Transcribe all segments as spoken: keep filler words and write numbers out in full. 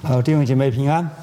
好，弟兄姐妹平安。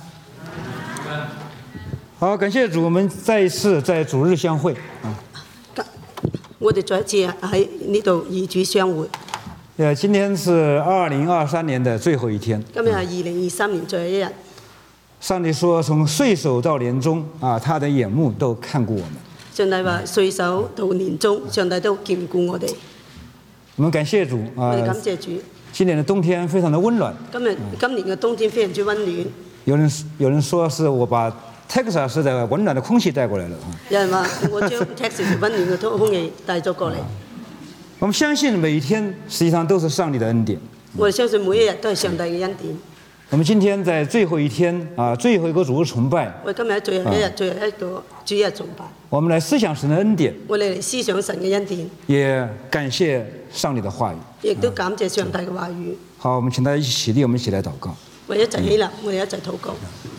好，感謝主，我們再一次在主日相會。 我哋再一次喺呢度與主相會。 呃，今天是二零二三年的最後一天。 今日係二零二三年最後一日。 上帝說，從歲首到年終啊，他的眼目都看顧我們。 上帝話：歲首到年終，上帝都眷顧我哋。 我們感謝主啊！ 我哋感謝主。 今年的冬天非常的溫暖。 今日今年嘅冬天非常之溫暖。 有人有人說是我把 Texas 的溫暖的空氣帶過來了。 有人話我將 Texas 溫暖嘅空氣帶咗過嚟。 我們相信每一天實際上都是上帝的恩典。 我哋相信每一日都係上帝嘅恩典。 我們今天在最後一天啊，最後一個主日崇拜。 我哋今日喺最後一日，最後一個主日崇拜。 我們來思想神的恩典。 我哋嚟思想神嘅恩典。 也感謝上帝的話語。 亦都感謝上帝嘅話語。 好，我們請大家一起起立，我們一起來禱告。 我哋一齊起立，我哋一齊禱告。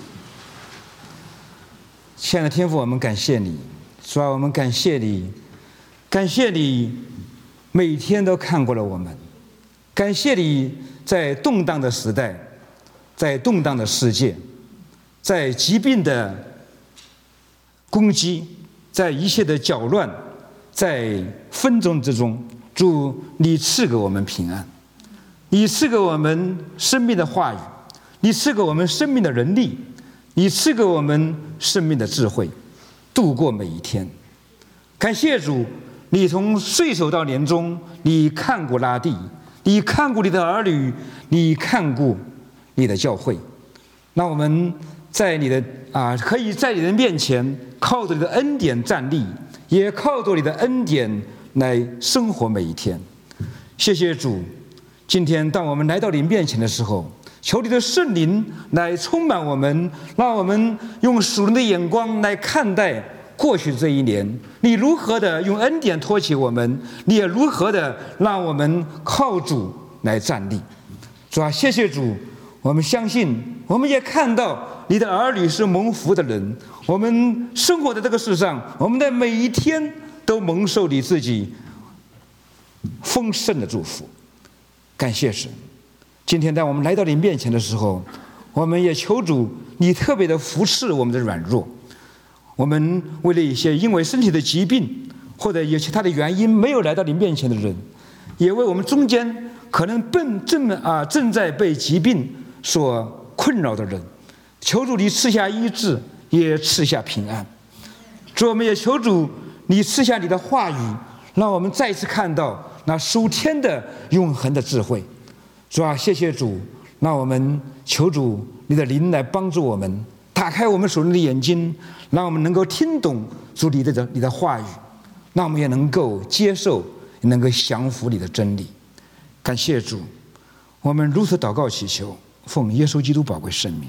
親愛的天父，我們感謝你，主啊，我們感謝你，感謝你每天都看過了我們，感謝你在動盪的時代，在動盪的世界，在疾病的攻擊，在一切的攪亂，在紛爭之中，主你賜給我們平安，你賜給我們生命的話語，你賜給我們生命的能力，你賜給我們生命的智慧，度過每一天。感謝主，你從歲首到年終，你看顧拉地，你看顧你的兒女，你看顧你的教會。那我們在你的啊，可以在你的面前靠着你的恩典站立，也靠着你的恩典來生活每一天。謝謝主，今天當我們來到你面前的時候，求你的聖靈來充滿我們，讓我們用屬靈的眼光來看待過去這一年，你如何的用恩典托起我們，你也如何的讓我們靠主來站立。主啊，謝謝主，我們相信，我們也看到你的兒女是蒙福的人，我們生活在這個世上，我們的每一天都蒙受你自己豐盛的祝福。感謝神。今天當我們來到你面前的時候，我們也求主你特別的扶持我們的軟弱。我們為了一些因為身體的疾病或者有其他的原因沒有來到你面前的人，也為我們中間可能正正啊正在被疾病所困擾的人，求主你賜下醫治，也賜下平安。主，我們也求主你賜下你的話語，讓我們再次看到那屬天的永恆的智慧。主啊，謝謝主，那我們求主你的靈來幫助我們，打開我們屬靈的眼睛，讓我們能夠聽懂主你的你的話語，讓我們也能夠接受，也能夠降服你的真理。感謝主，我們如此禱告祈求，奉耶穌基督寶貴聖名。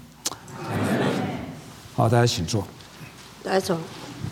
好，大家請坐。 大家坐。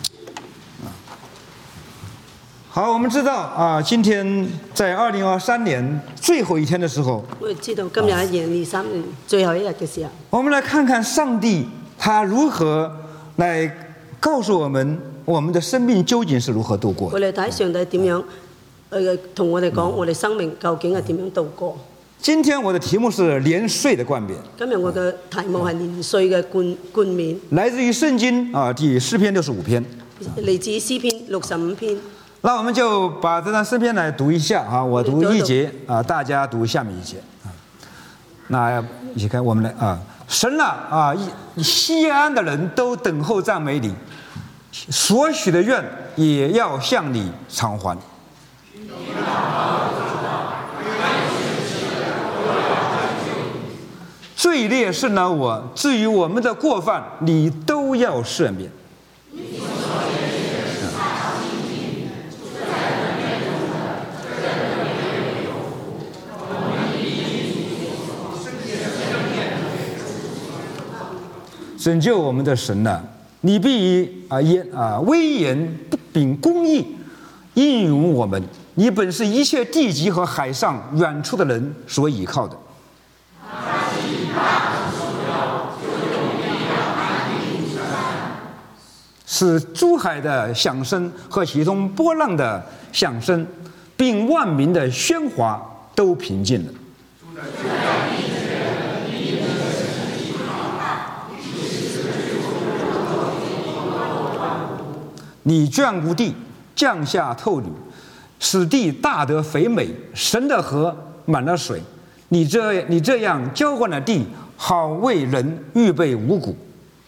好，我們知道啊，今天在二零二三年最後一天的時候， 我哋知道今日係二零二三年最後一日嘅時候， 我們來看看上帝他如何來告訴我們，我們的生命究竟是如何度過。 我哋睇上帝點樣誒同我哋講，我哋生命究竟係點樣度過。 今天我的題目是年歲的冠冕。 今日我嘅題目係年歲嘅冠冠冕， 來自於聖經啊，第詩篇六十五篇， 嚟自詩篇六十五篇。 那我們就把這段詩篇來讀一下啊，我讀一節啊，大家讀下面一節啊。那一起看，我們來啊，神啊啊，西安的人都等候讚美你，所許的願也要向你償還。罪孽甚惱我，至於我們的過犯，你都要赦免。拯救我們的神呢、啊，你必以啊嚴啊威嚴秉公義應允我們，你本是一切地極和海上遠處的人所倚靠的。使諸海的響聲和其中波浪的響聲，並萬民的喧嘩都平靜了。 你眷顾地，降下透雨，使地大得肥美，神的河满了水。你这你这样浇灌了地，好为人预备五谷。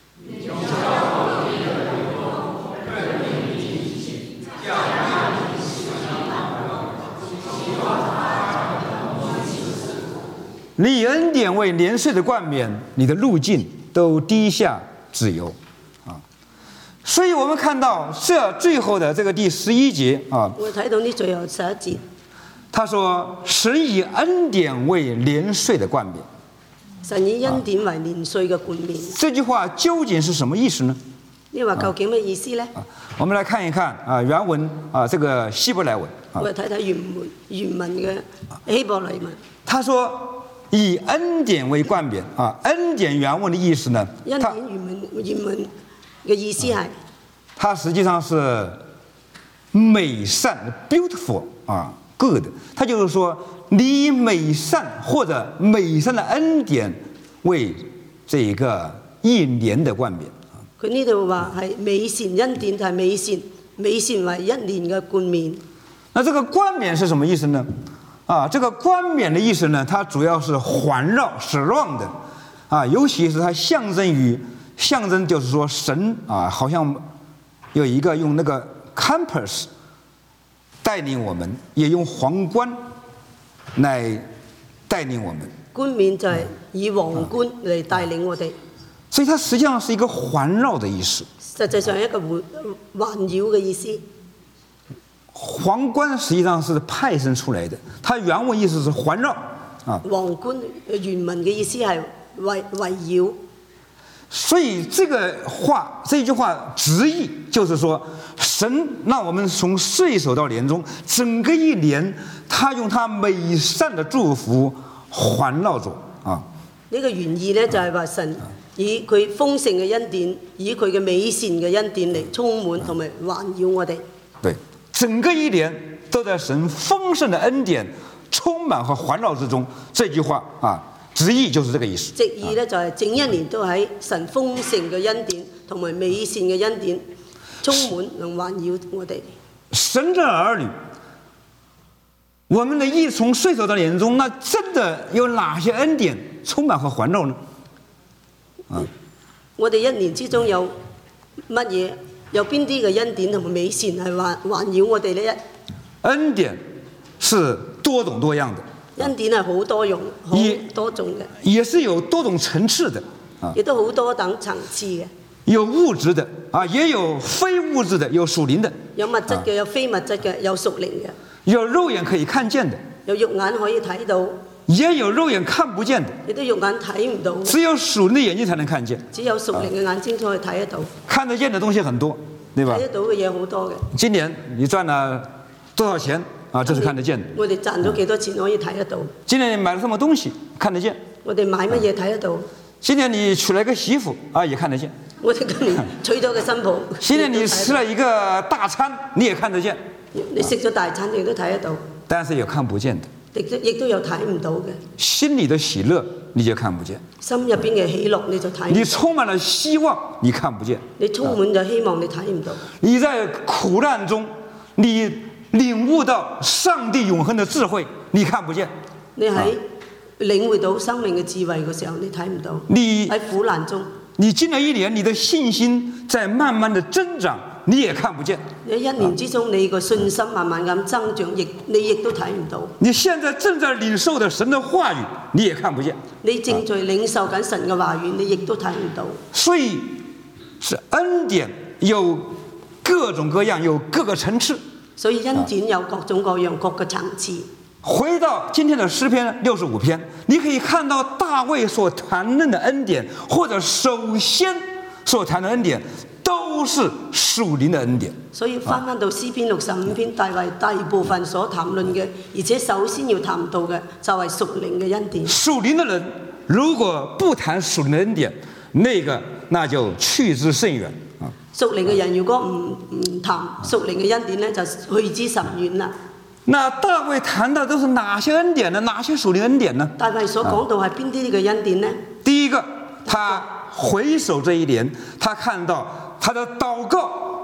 你以恩典为年岁的冠冕，你的路径都滴下脂油，啊！所以我们看到这最后的这个第十一节啊， 我睇到呢最後十一節， 他說：“神以恩典為年歲的冠冕。” 神以恩典為年歲嘅冠冕。 這句話究竟是什麼意思呢？ 呢話究竟咩意思呢？ 啊，我們來看一看啊，原文啊，這個希伯來文啊， 我哋睇睇原文原文嘅希伯來文。 他說。以恩典為冠冕啊，恩典原文的意思呢？ 恩典原文原文嘅意思係， 它實際上是美善 （beautiful） 啊 ，good。它就是說，你以美善或者美善的恩典為這個一年的冠冕。 佢呢度話係美善恩典，就係美善美善為一年嘅冠冕。 那這個冠冕是什麼意思呢？啊，這個冠冕的意思呢，它主要是環繞、surround的，啊，尤其是它象徵於象徵，就是說神啊，好像有一個用那個 compass 帶領我們，也用皇冠來帶領我們。 冠冕就係以皇冠嚟帶領我哋， 所以它實際上是一個環繞的意思。 實際上係一個環環繞嘅意思。 皇冠實際上是派生出來的，它原文意思是環繞啊。 皇冠原文嘅意思係圍圍繞。 所以這個話，這句話直譯就是說，神讓我們從歲首到年終，整個一年，他用他美善的祝福環繞着啊。 呢個原意呢，就係話神以佢豐盛嘅恩典，以佢嘅美善嘅恩典嚟充滿同埋環繞我哋。 對。整個一年都在神豐盛的恩典充滿和環繞之中，這句話啊，直譯就是這個意思。 直譯呢，就係整一年都喺神豐盛嘅恩典同埋美善嘅恩典充滿，能環繞我哋。 神的兒女，我們的一從歲首到年終，那真的有哪些恩典充滿和環繞呢？啊， 我哋一年之中有乜嘢？有邊啲嘅恩典同埋美善係環環繞我哋呢？ 恩典是多種多樣的， 恩典係好多用、好多種嘅， 也是有多種層次的，啊， 亦都好多等層次嘅。 有物質的啊，也有非物質的，有屬靈的。 有物質嘅，有非物質嘅，有屬靈嘅。 有肉眼可以看見的， 有肉眼可以睇到。 也有肉眼看不見的， 亦都肉眼睇唔到。 只有屬靈的眼睛才能看見。 只有屬靈嘅眼睛才可以睇得到。 看得見的東西很多，對吧？ 睇得到嘅嘢好多嘅。 今年你賺了多少錢啊？這是看得見的。 我哋賺咗幾多錢可以睇得到。 今年你買了什麼東西，看得見。 我哋買乜嘢睇得到。 今年你娶了一個媳婦啊，也看得見。 我哋今年娶咗個新抱。 今年你吃了一個大餐，你也看得見。 你食咗大餐，你都睇得到。 但是也看不見的。 亦都亦都有睇唔到嘅。 心裏的喜樂你就看不見。 心入邊嘅喜樂你就睇唔到。 你充滿了希望，你看不見。 你充滿咗希望，你睇唔到。 你在苦難中，你領悟到上帝永恆的智慧，你看不見。 你喺領會到生命嘅智慧嘅時候，你睇唔到。 你喺苦難中， 你經了一年，你的信心在慢慢的增長，你也看不見。 喺一年之中，你個信心慢慢咁增長，亦你亦都睇唔到。 你現在正在領受的神的話語，你也看不見。 你正在領受緊神嘅話語，你亦都睇唔到。 所以是恩典有各種各樣，有各個層次。 所以恩典有各種各樣，各個層次。 回到今天的詩篇六十五篇，你可以看到大衛所談論的恩典，或者首先所談的恩典，都是屬靈的恩典。 所以翻翻到詩篇六十五篇，大衛第二部分所談論嘅，而且首先要談到嘅就係屬靈嘅恩典。 屬靈的人如果不談屬靈的恩典，那個那就去之甚遠啊！ 屬靈嘅人如果唔唔談屬靈嘅恩典呢，就去之甚遠啦。 那大衛談的都是哪些恩典呢？哪些屬靈恩典呢？ 大衛所講到係邊啲嘅恩典呢？ 第一個，他回首這一年，他看到他的禱告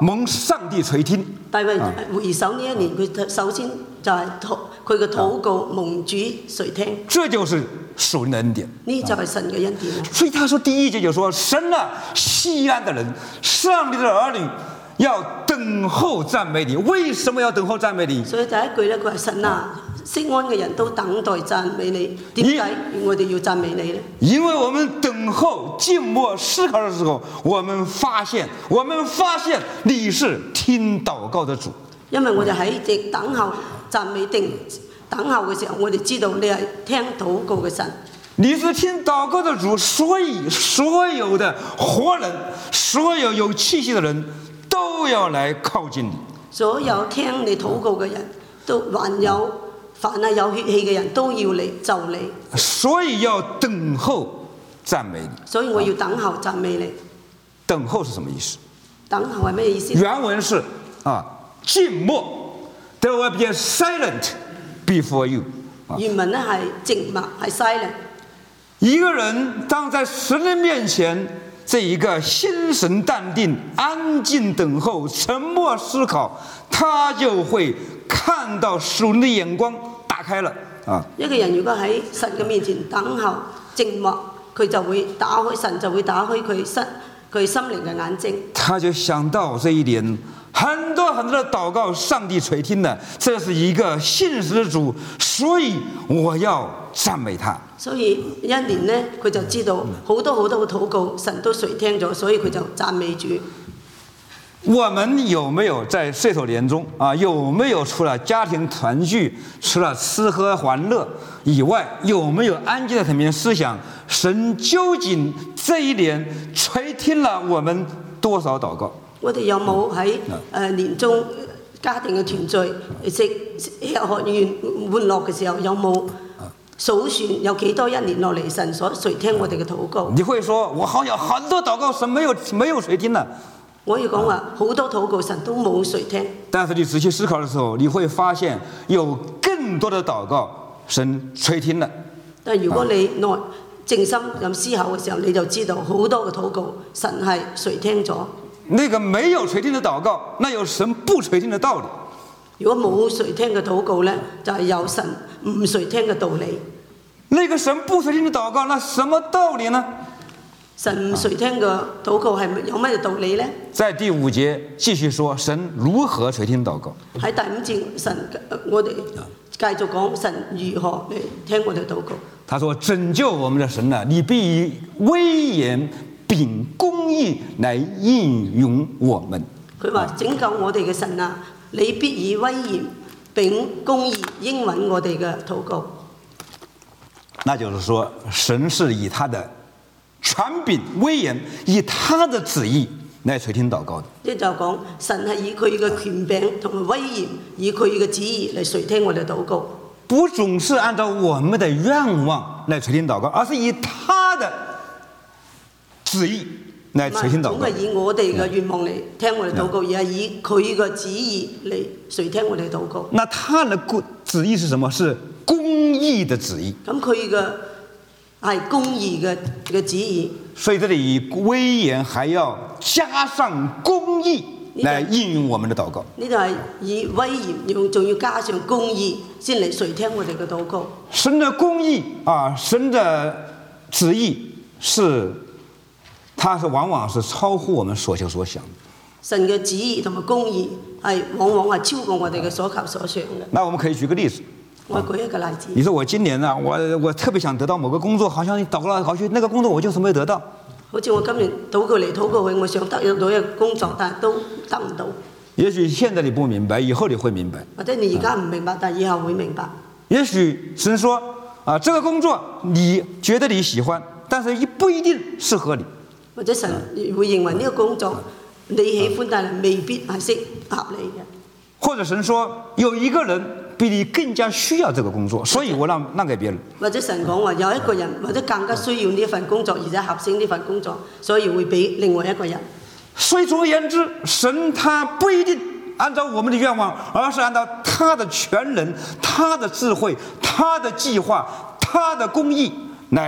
蒙上帝垂聽。 大衛回首呢一年，佢首先就係佢嘅禱告蒙主垂聽。 這就是屬靈的恩典。 呢就係神嘅恩典啦。 所以他說第一節就說：神啊，錫安的人，上帝的兒女要等候讚美你。為什麼要等候讚美你？ 所以第一句咧，佢話神啊，錫安嘅人都等待讚美你。點解我哋要讚美你呢？ 因為我們等候、靜默、思考的時候，我們發現，我們發現你是聽禱告的主。 因為我哋喺直等候讚美定等候嘅時候，我哋知道你係聽禱告嘅神。 你是聽禱告的主，所以所有的活人，所有有氣息的人都要來靠近你。 所有聽你禱告嘅人都還有凡係有血氣嘅人都要嚟就你。 所以要等候讚美你。 所以我要等候讚美你。 等候是什麼意思？ 等候係咩意思？ 原文是啊，靜默。There will be a silent before you。 原文咧係靜默，係 silent。 一個人當在神的面前，這一個心神淡定、安靜等候、沉默思考，他就會看到屬靈的眼光打開了啊！ 一個人如果喺神嘅面前等候靜默，佢就會打開，神就會打開佢心佢心靈嘅眼睛。他就想到這一年很多很多的禱告，上帝垂聽了，這是一個信實的主，所以我要讚美他。 所以一年呢，佢就知道好多好多嘅禱告，神都垂聽咗，所以佢就讚美主。 我們有沒有在歲頭年中啊？有沒有除了家庭團聚、除了吃喝玩樂以外，有沒有安靜的裡面思想？神究竟這一年垂聽了我們多少禱告？ 我哋有冇喺誒年中家庭嘅團聚、食吃喝玩玩樂嘅時候，有冇數算有幾多一年落嚟神所垂聽我哋嘅禱告？ 你會說我好有很多禱告神沒有沒有垂聽了。 我要講話好多禱告神都冇垂聽。 但是你仔細思考的時候，你會發現有更多的禱告神垂聽了。 但如果你內靜心咁思考嘅時候，你就知道好多嘅禱告神係垂聽咗。 那個沒有垂聽的禱告，那有神不垂聽的道理。 如果冇垂聽嘅禱告呢，就係有神唔垂聽嘅道理。 那個神不垂聽的禱告，那什麼道理呢？ 神唔垂聽嘅禱告係有咩道理呢？ 在第五節繼續說神如何垂聽禱告。喺第五節神我哋繼續講神如何嚟聽我哋禱告。 他說拯救我們的神啊，你必以威嚴秉公義來應允我們。 佢話拯救我哋嘅神啊，你必以威嚴秉公義應允我哋嘅禱告。 那就是說神是以他的權柄威嚴，以他的旨意來垂聽禱告的。 即就講神係以佢嘅權柄同埋威嚴，以佢嘅旨意嚟垂聽我哋禱告。 不總是按照我們的願望來垂聽禱告，而是以他的旨意來垂聽禱告。 唔係以我哋嘅願望嚟聽我哋禱告，而係以佢嘅旨意嚟垂聽我哋禱告。 那他的旨意是什麼？是公義的旨意。 咁佢嘅係公義嘅嘅旨意。 所以這裡以威嚴還要加上公義來應允我們的禱告。 呢度係以威嚴，用仲要加上公義先嚟垂聽我哋嘅禱告。 神的公義啊，神的旨意是，它是往往是超乎我們所求所想。 神嘅旨意同埋公義係往往係超過我哋嘅所求所想嘅。 那我們可以舉個例子。 我舉一個例子。 你說我今年呢、啊，我我特別想得到某個工作，好像你禱告來禱去，那個工作我就是沒有得到。 好似我今年禱告嚟禱告去，我想得到一個工作，但係都得唔到。 也許現在你不明白，以後你會明白。 或者你而家唔明白，但係以後會明白。 也許神說啊，這個工作你覺得你喜歡，但是不一定適合你。 或者神會認為呢個工作你喜歡，但係未必係適合你嘅。 或者神說有一個人比你更加需要這個工作，所以我讓讓給別人。 或者神講話有一個人或者更加需要呢份工作，而且合適呢份工作，所以會俾另外一個人。 所以總而言之，神他不一定按照我們的願望，而是按照他的全能、他的智慧、他的計劃、他的公義來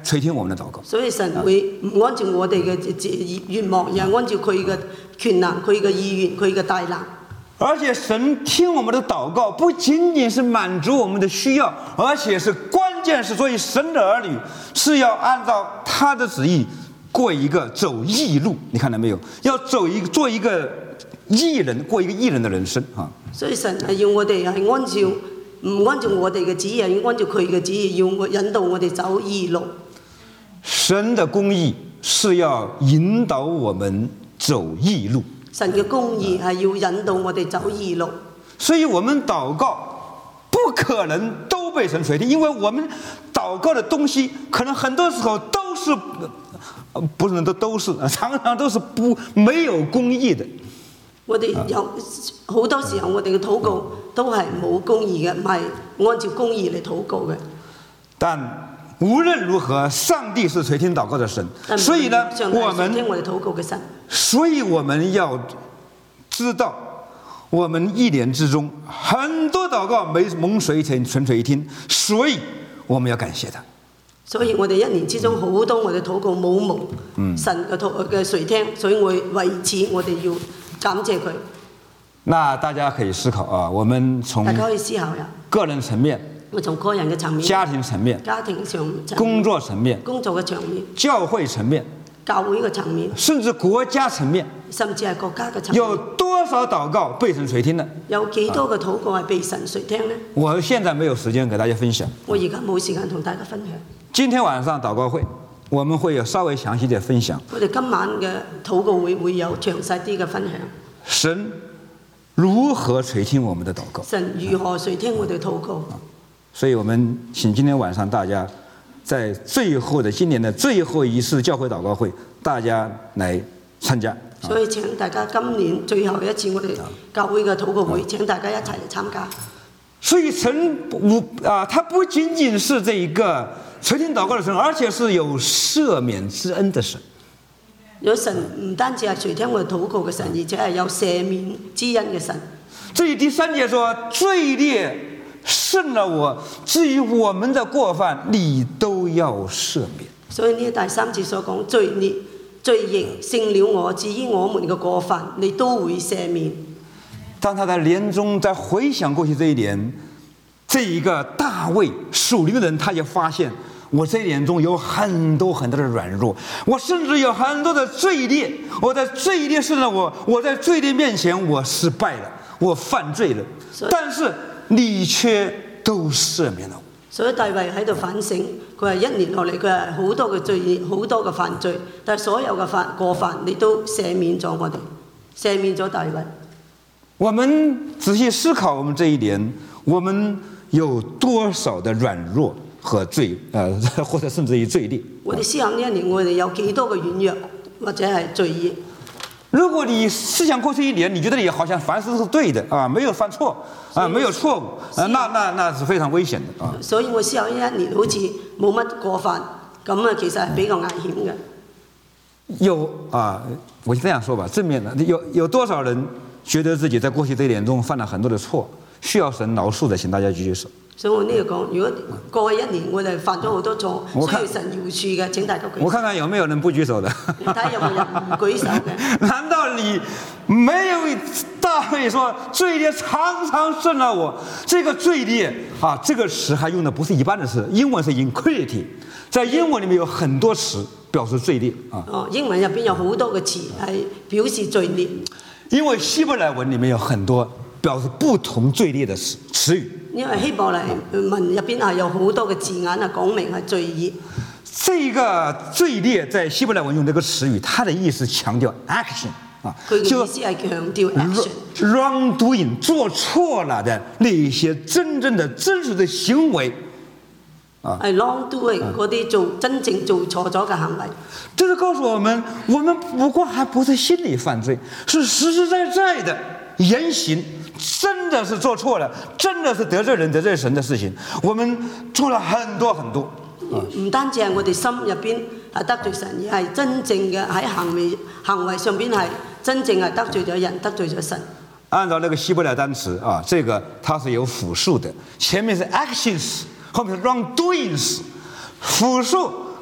垂聽我們的禱告。 所以神會唔按照我哋嘅願望，而係按照佢嘅權能、佢嘅意願、佢嘅大能。 而且神聽我們的禱告，不僅僅是滿足我們的需要，而且是關鍵是，所以神的兒女是要按照他的旨意過一個走義路。你看到沒有？要走一做一個義人，過一個義人的人生啊！ 所以神係要我哋係按照唔按照我哋嘅旨意，係按照佢嘅旨意，要我引導我哋走義路。 神的公義是要引導我們走義路。 神嘅公義係要引導我哋走義路， 所以我們禱告不可能都被神垂聽，因為我們禱告的東西可能很多時候都是，不是都都是，常常都是不沒有公義的。 我哋有好多時候我哋嘅禱告都係冇公義嘅，唔係按照公義嚟禱告嘅。 但無論如何，上帝是垂聽禱告的神，所以呢，我們聽我哋禱告嘅神， 所以我們要知道，我們一年之中很多禱告沒蒙垂聽，純垂聽，所以我們要感謝他。 所以我哋一年之中好多我哋禱告冇蒙神嘅禱嘅垂聽，所以我為此我哋要感謝佢。 那大家可以思考啊，我們從大家可以思考呀， 個人層面。 我從個人嘅層面、 家庭層面、 家庭上面、 工作層面、 工作嘅層面、 教會層面、 教會嘅層面， 甚至國家層面， 甚至係國家嘅層面， 有多少禱告被神垂聽呢？ 有幾多嘅禱告係被神垂聽呢？ 我現在沒有時間給大家分享。 我而家冇時間同大家分享。 今天晚上禱告會，我們會有稍微詳細的分享。 我哋今晚嘅禱告會會有詳細啲嘅分享。 神如何垂聽我們的禱告？ 神如何垂聽我哋禱告？ 所以我們請今天晚上大家在最後的今年的最後一次教會禱告會，大家來參加。 所以請大家今年最後一次我哋教會嘅禱告會，請大家一齊嚟參加。 所以神無啊，他不僅僅是這一個垂聽禱告的神，而且是有赦免之恩的神。 有神唔單止係垂聽我哋禱告嘅神，而且係有赦免之恩嘅神。 這裏第三節說，罪孽勝了我，至於我們的過犯，你都要赦免。 所以呢第三節所講，罪孽罪孽勝了我，至於我們嘅過犯，你都會赦免。 當他在年中在回想過去這一年，這一個大衛屬靈的人，他也發現我這一年中有很多很多的軟弱，我甚至有很多的罪孽，我在罪孽勝了我，我在罪孽面前我失敗了，我犯罪了，但是你卻都赦免了我。 所以大衛喺度反省，佢係一年落嚟，佢係好多嘅罪孽，好多嘅犯罪，但係所有嘅犯過犯，你都赦免咗我哋，赦免咗大衛。 我們仔細思考，我們這一年，我們有多少的軟弱和罪，呃，或者甚至於罪孽？ 我哋思考呢一年，我哋有幾多嘅軟弱或者係罪孽？ 如果你思想過去一年，你覺得你好像凡事都是對的啊，沒有犯錯啊，沒有錯誤啊，那那那是非常危險的啊。 所以我思考呢一年好似冇乜過犯，咁啊其實係比較危險嘅。 有啊，我這樣說吧，正面的有有多少人覺得自己在過去這一年中犯了很多的錯，需要神饒恕的，請大家舉舉手。 所以我呢度講，如果過去一年我哋犯咗好多錯，需要神饒恕嘅，請大家舉手。 我看看有沒有人不舉手的。 你睇有冇人唔舉手嘅？ 難道你沒有大衛說罪孽常常勝了我？這個罪孽啊，這個詞還用的不是一般的詞，英文是 iniquity， 在英文裡面有很多詞表示罪孽啊。 哦，英文入邊有好多個詞係表示罪孽。 因為希伯來文裡面有很多表示不同罪孽的詞詞語。因為希伯來文入邊係有好多嘅字眼啊，講明係罪孽。 這個罪孽在希伯來文用這個詞語，它的意思強調 action 啊， 佢嘅意思係強調 action。wrongdoing 做錯了的那些真正的真實的行為。 啊，係 wrongdoing 嗰啲做真正做錯咗嘅行為。 這是告訴我們，我們不過還不是心理犯罪，是實實在在的言行，真的是做錯了，真的是得罪人得罪神的事情，我們做了很多很多。 唔單止係我哋心入邊係得罪神，而係真正嘅喺行為行為上邊係真正係得罪咗人，得罪咗神。 按照那個希伯來單詞啊，這個它是有複數的，前面是 actions。後面是 wrongdoings，複數告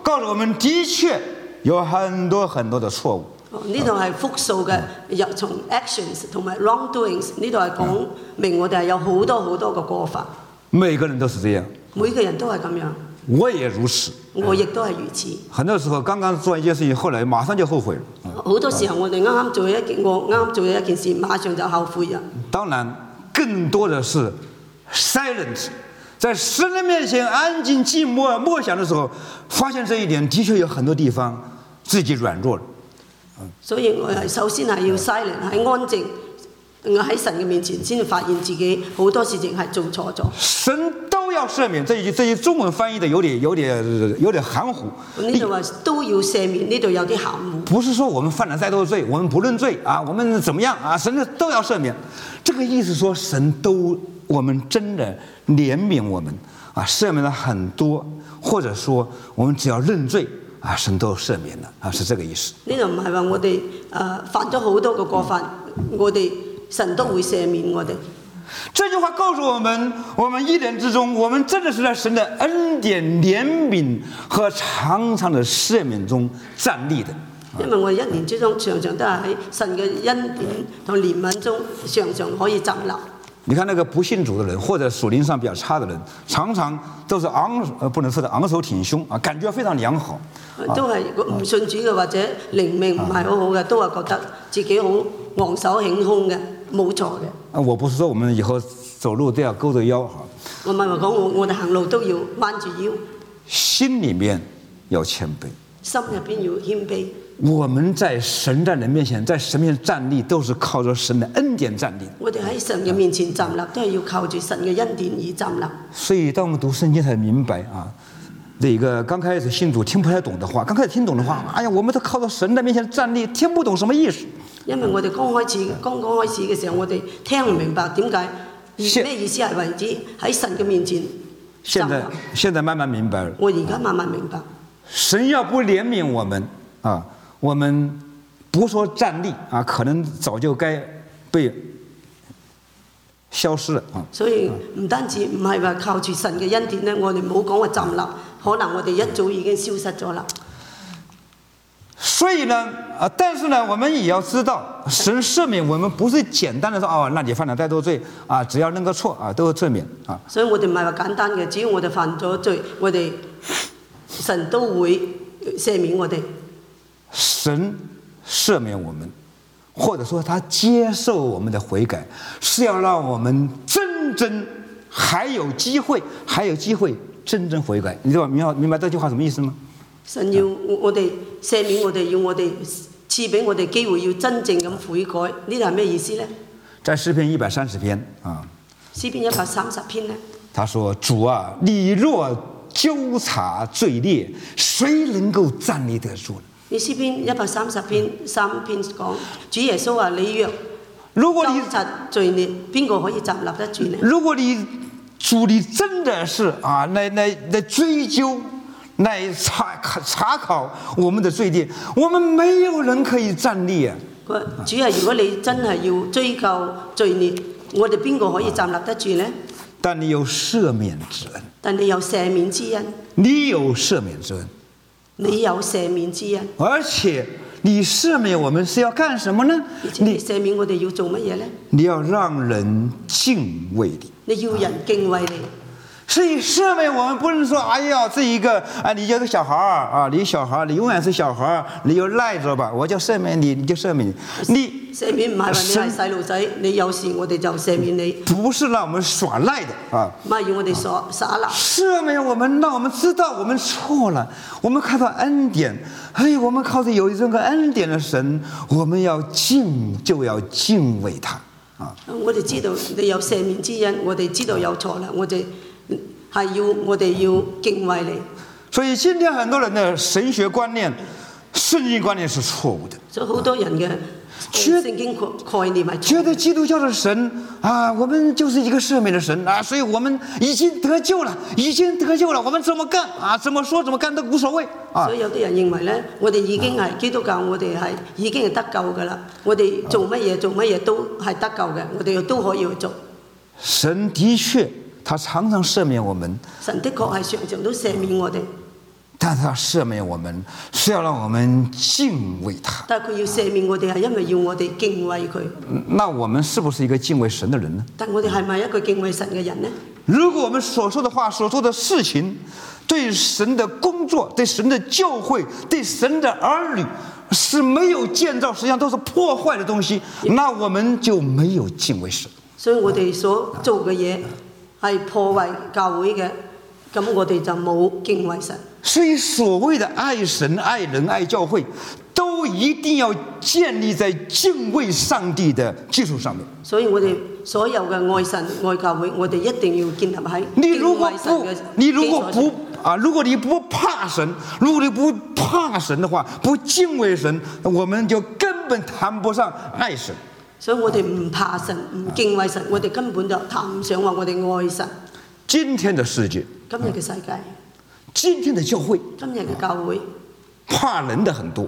告訴我們的確有很多很多的錯誤。 呢度係複數嘅，由從 actions 同埋 wrongdoings 呢度係講明我哋係有好多好多個過法。 每個人都是這樣， 每個人都係咁樣。 我也如此， 我亦都係如此。 很多時候剛剛做一件事情，後來馬上就後悔了。 好多時候我哋啱啱做一件，我啱啱做咗一件事，馬上就後悔啦。 當然，更多的是 silence， 在神的面前安靜寂寞默想的時候，發現這一點的確有很多地方自己軟弱了。 所以我係首先係要 silent， 係安靜。我喺神嘅面前先發現自己好多事情係做錯咗。 神都要赦免，這一句這一中文翻譯的有點有點有點含糊。 呢度話都要赦免，呢度有啲含糊。 不是說我們犯了再多罪，我們不認罪啊，我們怎麼樣啊？神都要赦免，這個意思說神都我們真的憐憫我們啊，赦免了很多，或者說我們只要認罪啊，神都赦免了啊，是這個意思。 呢度唔係話我哋誒犯咗好多個過犯，我哋神都會赦免我哋。 這句話告訴我們，我們一年之中，我們真的是在神的恩典、憐憫和常常的赦免中站立的。 因為我一年之中常常都係喺神嘅恩典同憐憫中，常常可以站立。 你看那個不信主的人，或者屬靈上比較差的人，常常都是昂呃不能說的昂首挺胸啊，感覺非常良好。 都係唔信主嘅或者靈命唔係好好嘅，都係覺得自己好昂首挺胸嘅，冇錯嘅。 啊，我不是說我們以後走路都要勾着腰哈。 我唔係話講我我哋行路都要彎住腰。 心裡面要謙卑。 心入邊要謙卑。 我們在神在人面前，在神面前站立，都是靠着神的恩典站立。 我哋喺神嘅面前站立，都係要靠住神嘅恩典而站立。 所以當我們讀聖經才明白啊，這個剛開始信主聽不太懂的話，剛開始聽懂的話，哎呀，我們都靠着神的面前站立，聽不懂什麼意思。 因為我哋剛開始剛剛開始嘅時候，我哋聽唔明白點解咩意思係為之喺神嘅面前站立。 現在現在慢慢明白了。 我而家慢慢明白。 神要不憐憫我們啊，我們不說站立啊，可能早就該被消失了啊。 所以唔單止唔係話靠住神嘅恩典咧，我哋唔好講話站立，可能我哋一早已經消失咗啦。 所以呢，啊，但是呢，我們也要知道，神赦免我們不是簡單的說哦，那你犯了再多罪啊，只要認個錯啊，都會赦免啊。 所以我哋唔係話簡單嘅，只要我哋犯咗罪，我哋神都會赦免我哋。 神赦免我們，或者說他接受我們的悔改，是要讓我們真正還有機會，還有機會真正悔改。你知道明白明白這句話什麼意思嗎？神要我哋赦免我哋，要我哋賜俾我哋機會，要真正咁悔改。呢度係咩意思呢？ 在詩篇一百三十篇啊， 詩篇一百三十篇呢，他說：主啊，你若糾察罪孽，誰能夠站立得住呢？ 你詩篇一百三十篇三篇講，主耶穌話：你若如果你糾察罪孽，邊個可以站立得住呢？ 如果你主你真的是啊，來來來追究。來查查考我們的罪孽，我們沒有人可以站立啊！ 主啊，如果你真係要追究罪孽，我哋邊個可以站立得住呢？ 但你有赦免之恩， 但你有赦免之恩， 你有赦免之恩， 你有赦免之恩， 而且你赦免我們是要幹什麼呢？ 你赦免我哋要做乜嘢呢？ 你要讓人敬畏你， 你要人敬畏你。 所以赦免我們不是說，哎呀，這一個啊，你就是小孩啊，你小孩，你永遠是小孩，你就賴着吧，我就赦免你，你就赦免你。你赦免唔係話你係細路仔，你有事我哋就赦免你。 不是讓我們耍賴的啊， 唔係要我哋耍耍賴。 赦免我們，讓我們知道我們錯了，我們看到恩典，哎，我們靠着有這個恩典的神，我們要敬就要敬畏他啊。 我哋知道你有赦免之恩，我哋知道有錯啦，我哋。係要我哋要敬畏你， 所以今天很多人的神學觀念、聖經觀念是錯誤的。 所以好多人嘅聖經概念係覺得基督教的神啊，我們就是一個赦免的神啊，所以我們已經得救了，已經得救了，我們怎麼幹啊，怎麼說怎麼幹都無所謂啊。 所以有啲人認為咧，我哋已經係基督教，我哋係已經係得救噶啦，我哋做乜嘢做乜嘢都係得救嘅，我哋都可以去做。 神的確。他常常赦免我們， 神的確係常常都赦免我哋， 但是他赦免我們，是要讓我們敬畏他。 但係佢要赦免我哋，係因為要我哋敬畏佢。 那我們是不是一個敬畏神的人呢？ 但我哋係咪一個敬畏神嘅人呢？ 如果我們所說的話、所做的事情，對神的工作、對神的教會、對神的兒女是沒有建造，實際上都是破壞的東西，那我們就沒有敬畏神。 所以我哋所做嘅嘢係破壞教會嘅，咁我哋就冇敬畏神。 所以所謂的愛神、愛人、愛教會，都一定要建立在敬畏上帝的基礎上面。 所以我哋所有嘅愛神、愛教會，我哋一定要建立喺敬畏神嘅基礎上。 你如果不啊，如果你不怕神，如果你不怕神的話，不敬畏神，我們就根本談不上愛神。 所以我哋唔怕神，唔敬畏神，我哋根本就談唔上話我哋愛神。 今天的世界， 今日嘅世界， 今天的教會， 今日嘅教會， 怕人的很多，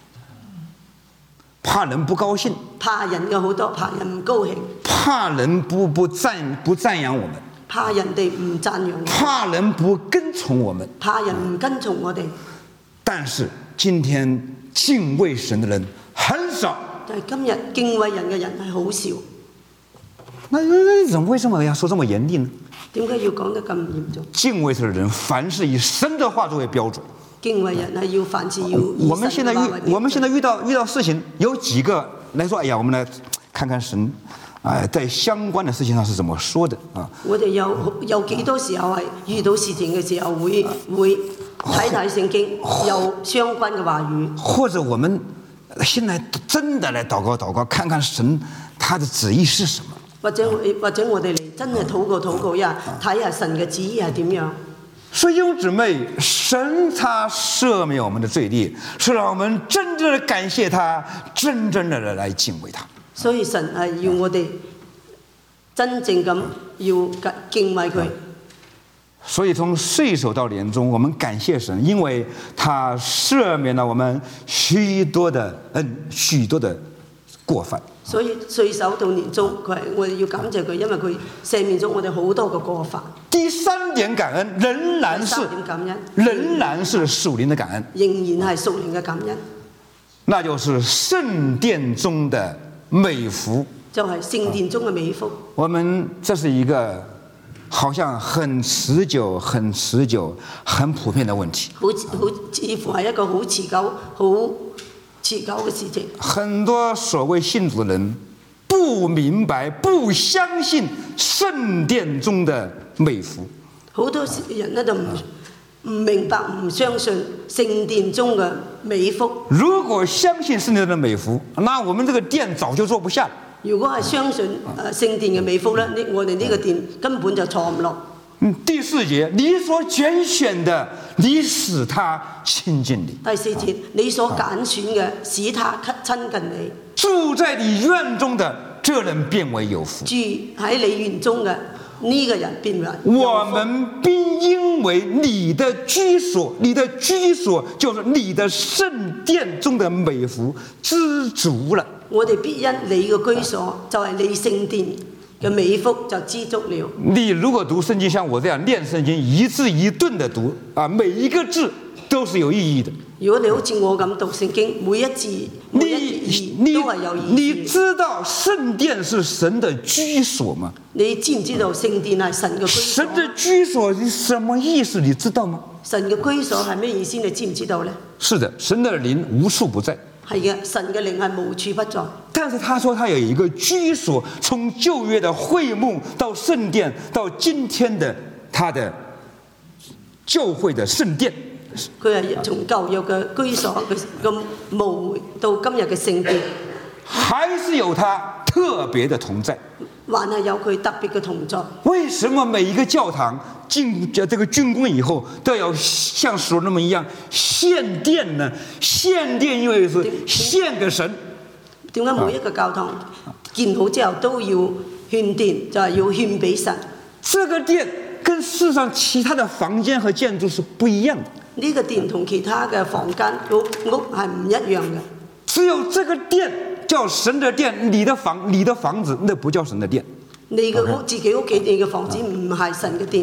怕人不高興， 怕人嘅好多，怕人唔高興， 怕人不不讚不讚揚我們， 怕人哋唔讚揚我們， 怕人不跟從我們， 怕人唔跟從我哋。 但是今天敬畏神的人很少。 但係今日敬畏人嘅人係好少。 那人為什麼要說這麼嚴厲呢？ 點解要講得咁嚴重？ 敬畏神的人，凡是以神的話作為標準。 敬畏人係要凡事要以我們現在遇我們現在遇到遇到事情，有幾個來說，哎呀，我們來看看神，哎，在相關的事情上是怎麼說的啊？ 我哋有有幾多時候係遇到事情嘅時候會會睇睇聖經，有相關嘅話語。 或者我們現在真的來禱告禱告，看看神他的旨意是什麼？ 或者或者我哋嚟真係禱告禱告呀，睇下神嘅旨意係點樣。 所以弟兄姊妹，神他赦免我們的罪孽，是讓我們真正的感謝他，真正的來敬畏他。 所以神係要我哋真正咁要敬畏佢。 所以從歲首到年終，我們感謝神，因為他赦免了我們許多的恩，許多的過犯。 所以歲首到年終，佢係我哋要感謝佢，因為佢赦免咗我哋好多嘅過犯。 第三點感恩仍然是仍然是屬靈的感恩， 仍然係屬靈嘅感恩， 那就是聖殿中的美福， 就係聖殿中嘅美福。 我們這是一個好像很持久、很持久、很普遍的問題， 好好似乎係一個好持久、好持久嘅事情。 很多所謂信主的人不明白、不相信聖殿中的美福。 好多人咧就唔唔明白、唔相信聖殿中嘅美福。 如果相信聖殿中的美福，那我們這個殿早就坐不下了。 如果係相信誒聖殿嘅美福咧，呢我哋呢個殿根本就坐唔落。 嗯，第四節，你所揀選的，你使他親近你。 第四節，你所揀選嘅，使他親近你。 住在你院中的，這人便為有福。 住喺你院中嘅呢個人便為有福。 我們必因為你的居所，你的居所就是你的聖殿中的美福知足了。 我哋必因你嘅居所，就係你聖殿嘅美福就知足了。 你如果讀聖經，像我這樣念聖經，一字一頓的讀啊，每一個字都是有意義的。 如果你好似我咁讀聖經，每一字每一字都係有意義。 你知道聖殿是神的居所嗎？ 你知唔知道聖殿係神嘅居所？ 神的居所是什麼意思？你知道嗎？ 神嘅居所係咩意思？你知唔知道呢？ 是的，神的靈無處不在。 係嘅，神嘅靈係無處不在。 但是他說他有一個居所，從舊約的會幕到聖殿，到今天的他的教會的聖殿。 佢係從舊約嘅居所嘅咁無到今日嘅聖殿， 還是有他特別的同在， 還係有佢特別嘅同在。 為什麼每一個教堂進這個竣工以後都要像所羅門一樣獻殿呢？獻殿因為是獻給神。 點解每一個教堂建好之後都要獻殿，就係、是、要獻俾神？ 這個殿跟世上其他的房間和建築是不一樣的。 呢、這個殿同其他嘅房間屋屋係唔一樣嘅。 只有這個殿叫神的殿，你的房你的房子那不叫神的殿。 你嘅屋自己屋企你嘅房子唔係神嘅殿。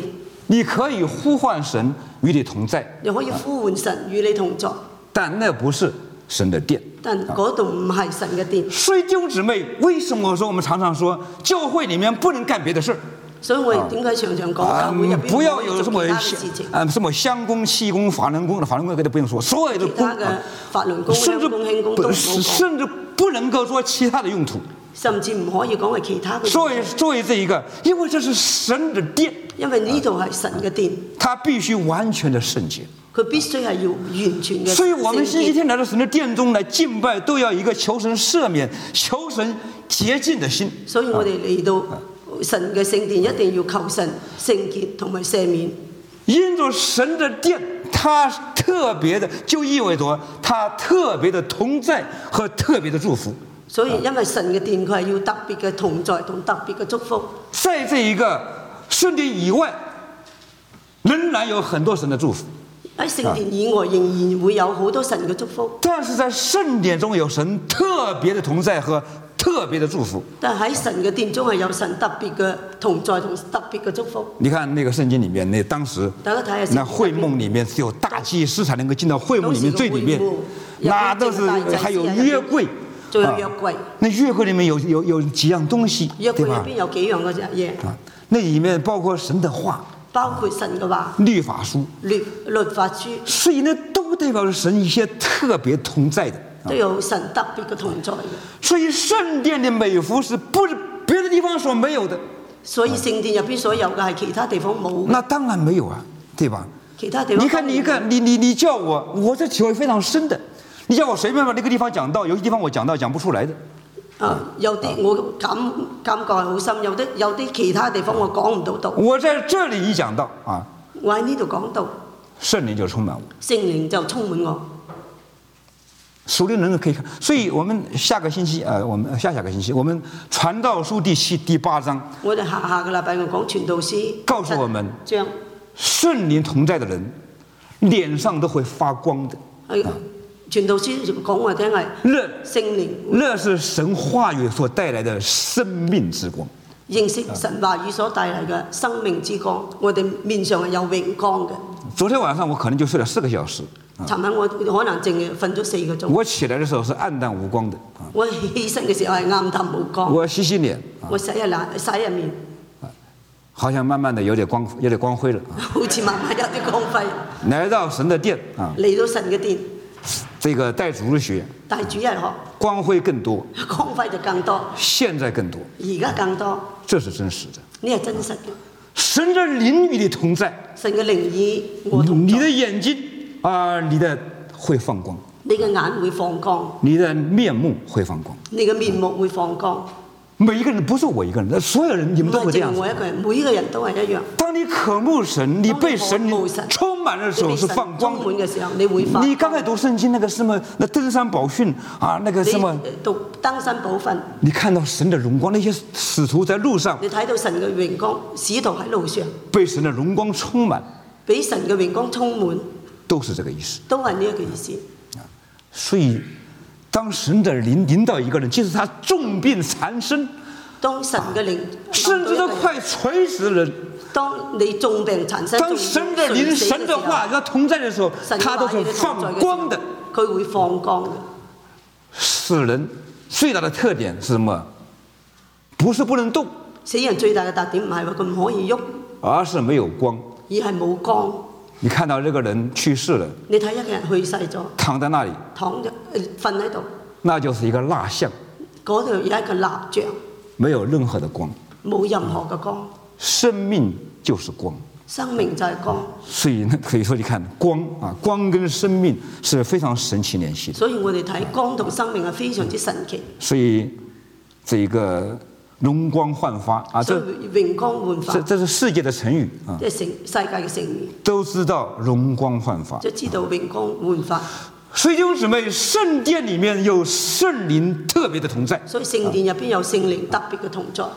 你可以呼唤神與你同在， 你可以呼喚神與你同在， 但那不是神的殿。 但嗰度唔係神嘅殿。 所以弟兄姊妹，為什麼說我們常常說教會裡面不能幹別的事？ 所以我哋點解常常講教會入邊不要有什麼其他嘅事情， 啊什麼香工、氣功、法輪功，法輪功嗰啲不用說，所有的功， 其他嘅法輪功、 甚至香功、輕功都唔好講， 甚至不能夠做其他的用途。 甚至唔可以講係其他嘅。 所以，所以這一個，因為這是神的殿， 因為呢度係神嘅殿， 它必須完全的聖潔。 佢必須係要完全嘅。 所以我們星期天來到神的殿中來敬拜，都要一個求神赦免、求神潔淨的心。 所以我哋嚟到神嘅聖殿，一定要求神聖潔同埋赦免。 因着神的殿，它特別的，就意味着它特別的同在和特別的祝福。 所以因為神嘅殿，佢係要特別嘅同在同特別嘅祝福。 在這一個聖殿以外，仍然有很多神的祝福。 喺聖殿以外，仍然會有好多神嘅祝福。 但是在聖殿中有神特別的同在和特別的祝福。 但係喺神嘅殿中係有神特別嘅同在同特別嘅祝福。 你看那個聖經裡面，那當時大家睇下， 那會幕裡面只有大祭司才能夠進到會幕裡面最裡面，那都是還有約櫃。 仲有約櫃， 那約櫃裡面有有有幾樣東西， 約櫃入邊有幾樣嘅嘢。 那裡面包括神的話， 包括神嘅話， 律法書， 律律法書， 所以呢都代表着神一些特別同在的， 都有神特別嘅同在嘅。 所以聖殿的美福是不是別的地方所沒有的？ 所以聖殿入邊所有嘅係其他地方冇。 那當然沒有啊，對吧？ 其他地方， 你看，你看，你你你叫我，我這體會非常深的。你叫我隨便把那個地方講到，有些地方我講到講不出來的。 啊，有啲我感感覺係好深，有啲有啲其他地方我講唔到到。 我在這裡一講到啊， 我喺呢度講到， 聖靈就充滿我， 聖靈就充滿我。 屬靈人可以看，所以我們下個星期呃，我們下下個星期我們傳道書第七第八章， 我哋下下個禮拜我講傳道書， 告訴我們， 將聖靈同在的人，臉上都會發光的。 係傳道書講我聽係聖靈， 那是神話語所帶來的生命之光。 認識神話語所帶來嘅生命之光，我哋面上係有榮光嘅。 昨天晚上我可能就睡了四個小時。 尋晚我可能淨係瞓咗四個鐘。 我起來的時候是暗淡無光的。 我起身嘅時候係暗淡無光。 我洗洗臉。 我洗下臉，洗下面。 好像慢慢的有點光，有點光輝了。 好似慢慢有啲光輝。 來到神的殿啊。 嚟到神嘅殿。 這個帶主日學。 帶主日學。 光輝更多。 光輝就更多。 現在更多。 而家更多。 這是真實的。 呢係真實嘅。 神的靈與你同在。 神嘅靈與我同在。 你的眼睛啊，你的會放光。 你嘅眼會放光。 你的面目會放光。 你嘅面目會放光。 每一個人不是我一個人，所有人你們都會這樣。 我一個人，每一個人都係一樣。 當你渴慕神，你被神充滿的時候是放光。 充滿嘅時候，你會發。 你剛才讀聖經那個什麼，那登山寶訓啊，那個什麼。 讀登山寶訓。 你看到神的榮光，那些使徒在路上。 你睇到神嘅榮光，使徒喺路上。 被神的榮光充滿。 俾神嘅榮光充滿。都是這個意思。 都係呢一個意思。 所以。當神的靈臨到一個人，即使他重病纏身， 當神嘅靈甚至都快垂死人。 當你重病纏身， 當神的靈、神的話要同在的時候，他都是放光的。 佢會放光嘅。 死人最大的特點是什麼？不是不能動。 死人最大嘅特點唔係話佢唔可以喐， 而是沒有光。 而係冇光。 你看到這個人去世了， 你睇一個人去世咗， 躺在那裡， 躺着瞓喺度， 那就是一個蠟像， 嗰度有一個蠟像， 沒有任何的光， 冇任何嘅光， 生命就是光， 生命就係光， 所以可以說，你看光啊，光跟生命是非常神奇聯繫的， 所以我哋睇光同生命係非常之神奇， 所以這一個。容光煥發啊！這榮光煥發， 這這是世界的成語啊！ 即係成世界嘅成語， 都知道容光煥發， 就知道榮光煥發。 所以弟兄姊妹，聖殿裡面有聖靈特別的同在。 所以聖殿入邊有聖靈特別嘅同在。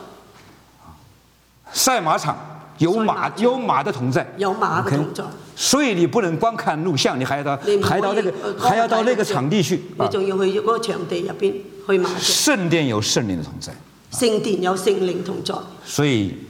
賽馬場有馬有馬的同在， 有馬嘅同在。 所以你不能光看錄像，你還要到還要到那個還要到那個場地去。 你仲要去嗰個場地入邊去馬場。 聖殿有聖靈的同在。 聖殿有聖靈同在， 所以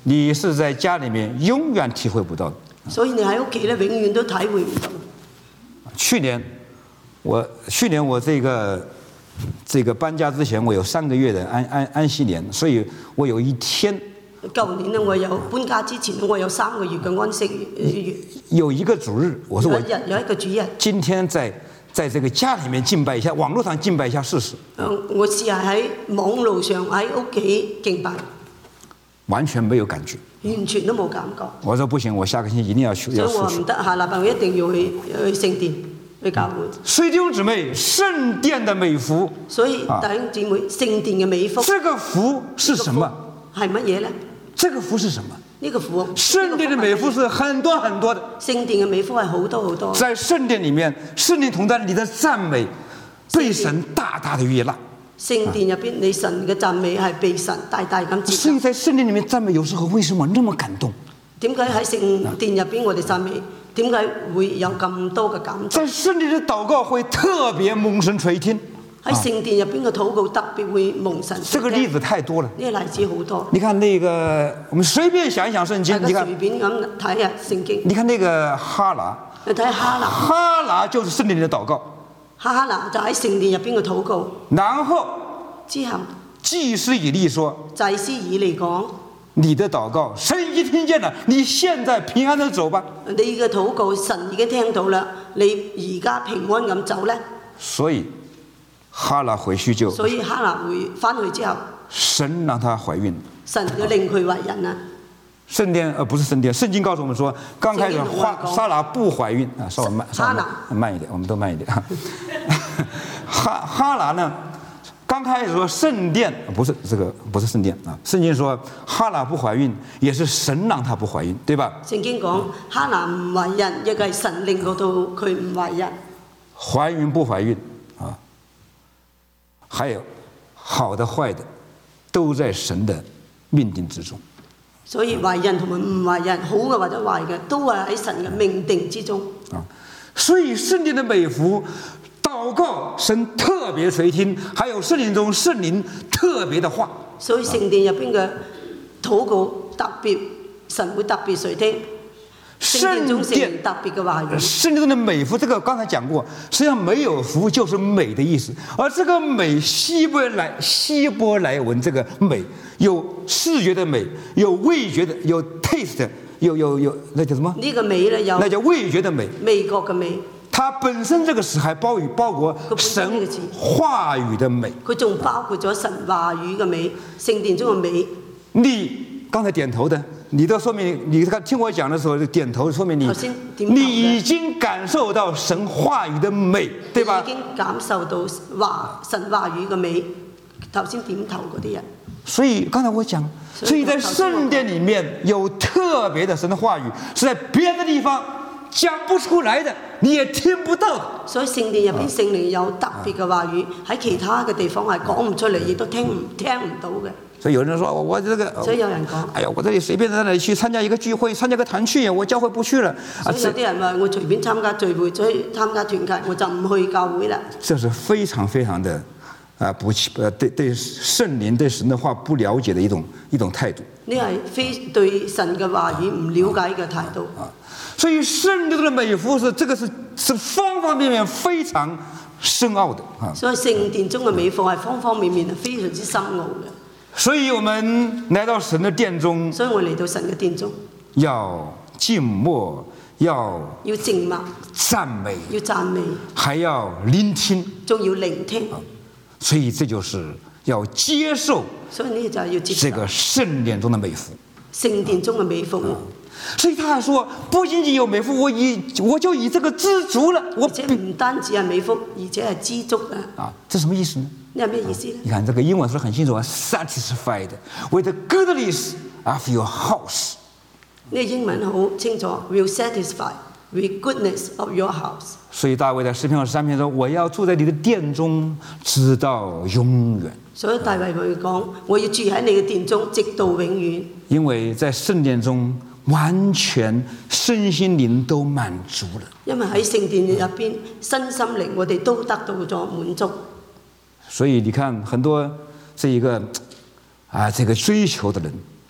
你是在家里面永远体会不到的。 所以你喺屋企咧，永遠都體會唔到。 去年我去年我這個這個搬家之前，我有三個月的安安安息年，所以我有一天。 舊年咧，我有搬家之前，我有三個月嘅安息月。 有一個主日，我說我有一日有一個主日， 今天在在這個家裡面敬拜一下，網絡上敬拜一下試試。 我試下喺網路上喺屋企敬拜， 完全沒有感覺， 完全都冇感覺。 我說不行，我下個星期一定要去。 所以我唔得，下禮拜我一定要去去聖殿去教會。 所以弟兄姊妹，聖殿的美福。 所以弟兄姊妹，聖殿嘅美福。 這個福是什麼？ 係乜嘢咧？ 這個福是什麼？ 呢個福， 聖殿的美福是很多很多的。 聖殿嘅美福係好多好多。 在聖殿裡面，聖靈同在，你的讚美被神大大的悅納。 聖殿入邊，你神嘅讚美係被神大大咁接納。 所以在聖殿裡面讚美，有時候為什麼那麼感動？ 點解喺聖殿入邊我哋讚美？點解會有咁多嘅感動？ 在聖殿的禱告會特別蒙神垂聽。 喺聖殿入邊嘅禱告特別會蒙神垂聽。 這個例子太多了。 呢個例子好多。 你看那個，我們隨便想一想聖經，你看。 隨便咁睇下聖經。 你看那個哈拿。 你睇哈拿。 哈拿就是聖殿裡的禱告。 哈拿就喺聖殿入邊嘅禱告。 然後。 之後。 祭司以利說。 祭司以利講。 你的禱告，神已經聽見了，你現在平安地走吧。 你嘅禱告，神已經聽到啦，你而家平安咁走咧。 所以哈拿回去就。 所以哈拿回翻去之後， 神讓她懷孕。 神要令佢為人啊。 聖殿呃不是聖殿，聖經告訴我們說，剛開始哈撒拉不懷孕啊，稍微慢，稍微慢，慢一點，我們都慢一點。哈哈拿呢？剛開始說聖殿不是這個不是聖殿啊，聖經說哈拿不懷孕也是神讓她不懷孕，對吧？ 聖經講哈拿唔懷孕，亦係神令到佢唔懷孕。 懷孕不懷孕啊，還有好的壞的，都在神的命定之中。 所以懷孕同埋唔懷孕，好嘅或者壞嘅，都係喺神嘅命定之中。 啊，所以聖殿的美福。禱告神特別垂聽，還有聖靈中聖靈特別的話。 所以聖殿入邊嘅禱告特別，神會特別垂聽。聖殿中聖靈特別嘅話語。 聖殿中的美福，這個剛才講過，實際上沒有福就是美的意思。而這個美，希伯來希伯來文這個美，有視覺的美，有味覺的，有 taste， 有有有那叫什麼？ 呢個美咧有。 那叫味覺的美。 味覺嘅美。 它本身這個詞還包與包括神話語的美， 佢仲包括咗神話語嘅美，聖殿中嘅美。 你剛才點頭的，你都說明你聽我講的時候點頭，說明你你已經感受到神話語的美，對吧？ 已經感受到話神話語嘅美，頭先點頭嗰啲人。 所以剛才我講，所以在聖殿裡面有特別的神的話語，是在別的地方講不出來的，你也聽不到的。 所以聖殿入邊聖靈有特別嘅話語，喺其他嘅地方係講唔出嚟，亦都聽唔聽唔到嘅。 所以有人說我這個， 所以有人講， 哎呀，我這裡隨便在那裡去參加一個聚會，參加個團契，我教會不去了。 所以有啲人話我隨便參加聚會，去參加團契，我就唔去教會啦。 這是非常非常的啊不呃對對聖靈對神的話不了解的一種一種態度。 呢係非對神嘅話語唔了解嘅態度。 啊，所以聖殿的美福是這個是是方方面面非常深奧的啊。 所以聖殿中嘅美福係方方面面係非常之深奧嘅。 所以我們來到神的殿中， 所以我嚟到神嘅殿中， 要靜默，要要靜默， 讚美， 要讚美， 還要聆聽， 仲要聆聽。 所以這就是要接受， 所以呢就係要接受這個聖殿中的美福。 聖殿中嘅美福。 所以他說，不僅僅有美福，我以我就以這個知足了。我而且唔單止係美福，而且係知足啊！ 啊，這什麼意思呢？ 呢係咩意思呢？ 你看這個英文說很清楚啊 ，satisfied with the goodness of your house。 呢個英文好清楚 ，will satisfy with goodness of your house。 所以大衛在詩篇二十三篇說：我要住在你的殿中，直到永遠。 所以大衛佢講：我要住喺你嘅殿中，直到永遠。 因為在聖殿中，完全身心靈都滿足了。 因為喺聖殿入邊，身心靈我哋都得到咗滿足。所以你看，很多這一個啊，這個追求的人，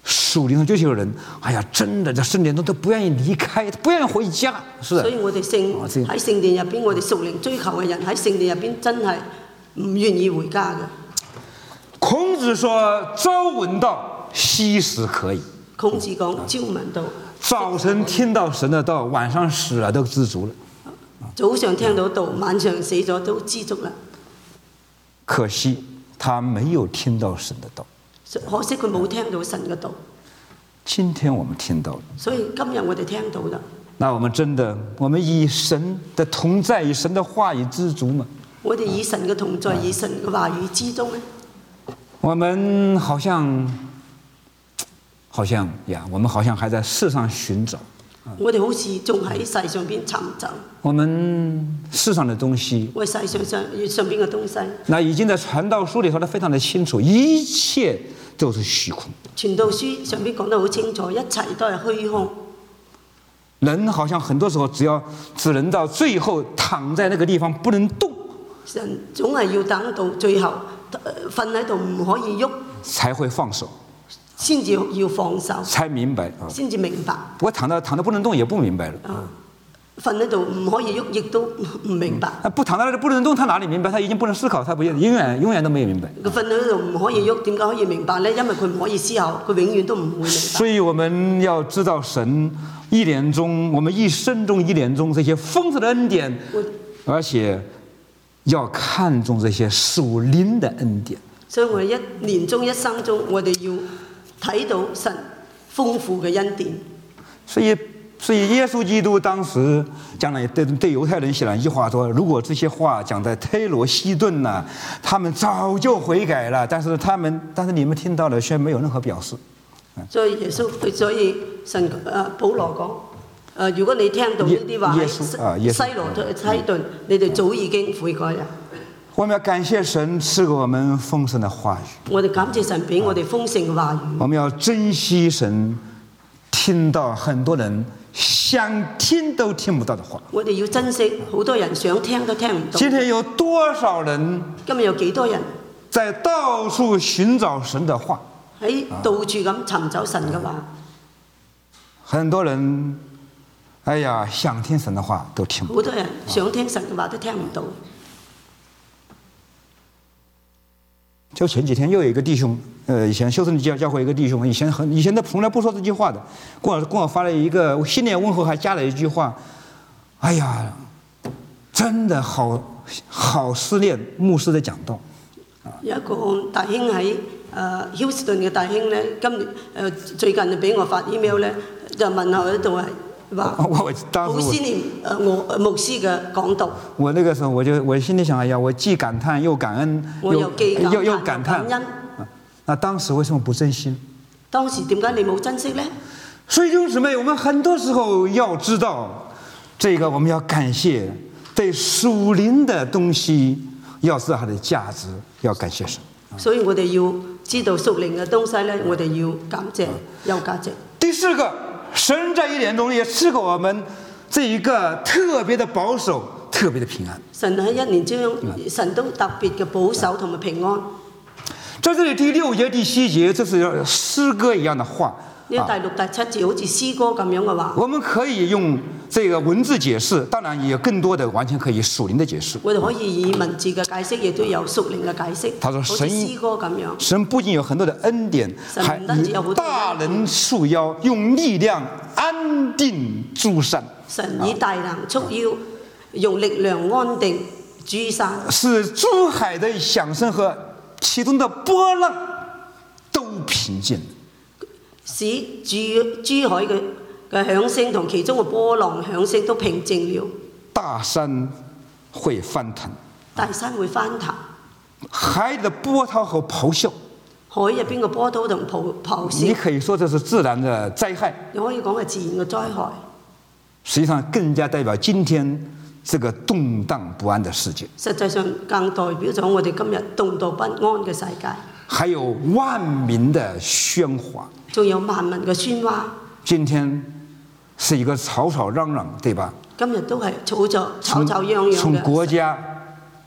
属灵上追求的人，哎呀，真的在圣殿中都不愿意离開，不願意回家，是。 所以我哋聖喺聖殿入邊，我哋屬靈追求嘅人喺聖殿入邊真係唔願意回家嘅。 孔子說：朝聞道，夕死可矣。 孔子講：朝聞道， 早晨聽到神的道，晚上死了都知足了。 早上聽到道，晚上死咗都知足啦。 可惜他沒有聽到神的道。 可惜佢冇聽到神嘅道。 今天我們聽到了， 所以今日我哋聽到啦。 那我們真的，我們以神的同在，以神的話語知足嗎？ 我哋以神嘅同在，以神嘅話語知足咩？ 我們好像，好像呀，我們好像還在世上尋找。 我哋好似仲喺世上邊尋找。 我們世上的東西， 我世上上上邊嘅東西， 那已經在傳道書裏頭得非常的清楚，一切都是虛空。 傳道書上邊講得好清楚，一切都係虛空。 人好像很多時候只要只能到最後躺在那個地方不能動， 人總係要等到最後瞓喺度唔可以喐， 才會放手， 先至要放手， 才明白， 先至明白。 我躺到躺到不能動也不明白了。 瞓喺度唔可以喐，亦都唔明白。 不躺到那不能動，他哪裡明白？他已經不能思考，他不永遠永遠都沒有明白。 佢瞓喺度唔可以喐，點解可以明白呢？因為佢唔可以思考，佢永遠都唔會明白。 所以我們要知道神一年中，我們一生中一年中這些豐盛的恩典，而且要看重這些屬靈的恩典。 所以我哋一年中一生中，我哋要睇到神豐富嘅恩典。 所以。所以耶穌基督當時講了對對猶太人寫了一句話說：如果這些話講在推羅西頓呢，他們早就悔改了，但是他們但是你們聽到了卻沒有任何表示。 所以耶穌，所以神誒保羅講誒，如果你聽到呢啲話喺西羅西頓，你哋早已經悔改啦。 我們要感謝神賜給我們豐盛的話語。 我哋感謝神俾我哋豐盛嘅話語。我們要珍惜神聽到很多人想聽都聽不到的話。 我哋要珍惜，好多人想聽都聽唔到。 今天有多少人？ 今日有幾多人在到處尋找神的話？ 喺到處咁尋找神嘅話。 很多人，哎呀，想聽神的話都聽不到。 好多人想聽神嘅話都聽唔到。 就前幾天又有一個弟兄，呃，以前修正教教會一個弟兄，以前很以前他從來不說這句話的，跟我跟我發了一個新年問候，還加了一句話，哎呀，真的好好思念牧師的講道。 有一個大兄喺誒休斯頓嘅大兄咧，今年誒最近就俾我發 email 咧，就問候喺度係話好思念誒我牧師嘅講道。 我那個時候我就我心裡想，哎呀，我既感嘆又感恩， 我又既感嘆又又感感恩。 那當時為什麼不珍惜？ 當時點解你冇珍惜呢？ 所以弟兄姊妹，我們很多時候要知道，這個我們要感謝對屬靈的東西，要知道它的價值，要感謝神。 所以我哋要知道屬靈嘅東西呢，我哋要感謝，有價值。 第四個，神在一年中也賜給我們這一個特別的保守，特別的平安。 神喺一年中，神都特別嘅保守同埋平安。 在這裡第六節、第七節，這是詩歌一樣的話。 呢個第六、第七節好似詩歌咁樣嘅話。 我們可以用這個文字解釋，當然也有更多的完全可以屬靈的解釋。 我哋可以以文字嘅解釋，亦都有屬靈嘅解釋。 他說神， 好似詩歌咁樣。 神不僅有很多的恩典，還以大能束腰，用力量安定諸山。 神以大能束腰，用力量安定諸山。 使諸海的響聲和其中的波浪都平靜。 使珠珠海嘅嘅響聲同其中嘅波浪響聲都平靜了。 大山會翻騰， 大山會翻騰。 海的波濤和咆哮， 海入邊嘅波濤同咆咆哮。 你可以說這是自然的災害， 你可以講係自然嘅災害。 實際上更加代表今天這個動盪不安的世界。 實際上更代表咗我哋今日動盪不安嘅世界。 還有萬民的喧嘩， 仲有萬民嘅喧嘩。 今天是一個吵吵嚷嚷，對吧？ 今日都係吵吵吵吵嚷嚷嘅。 從國家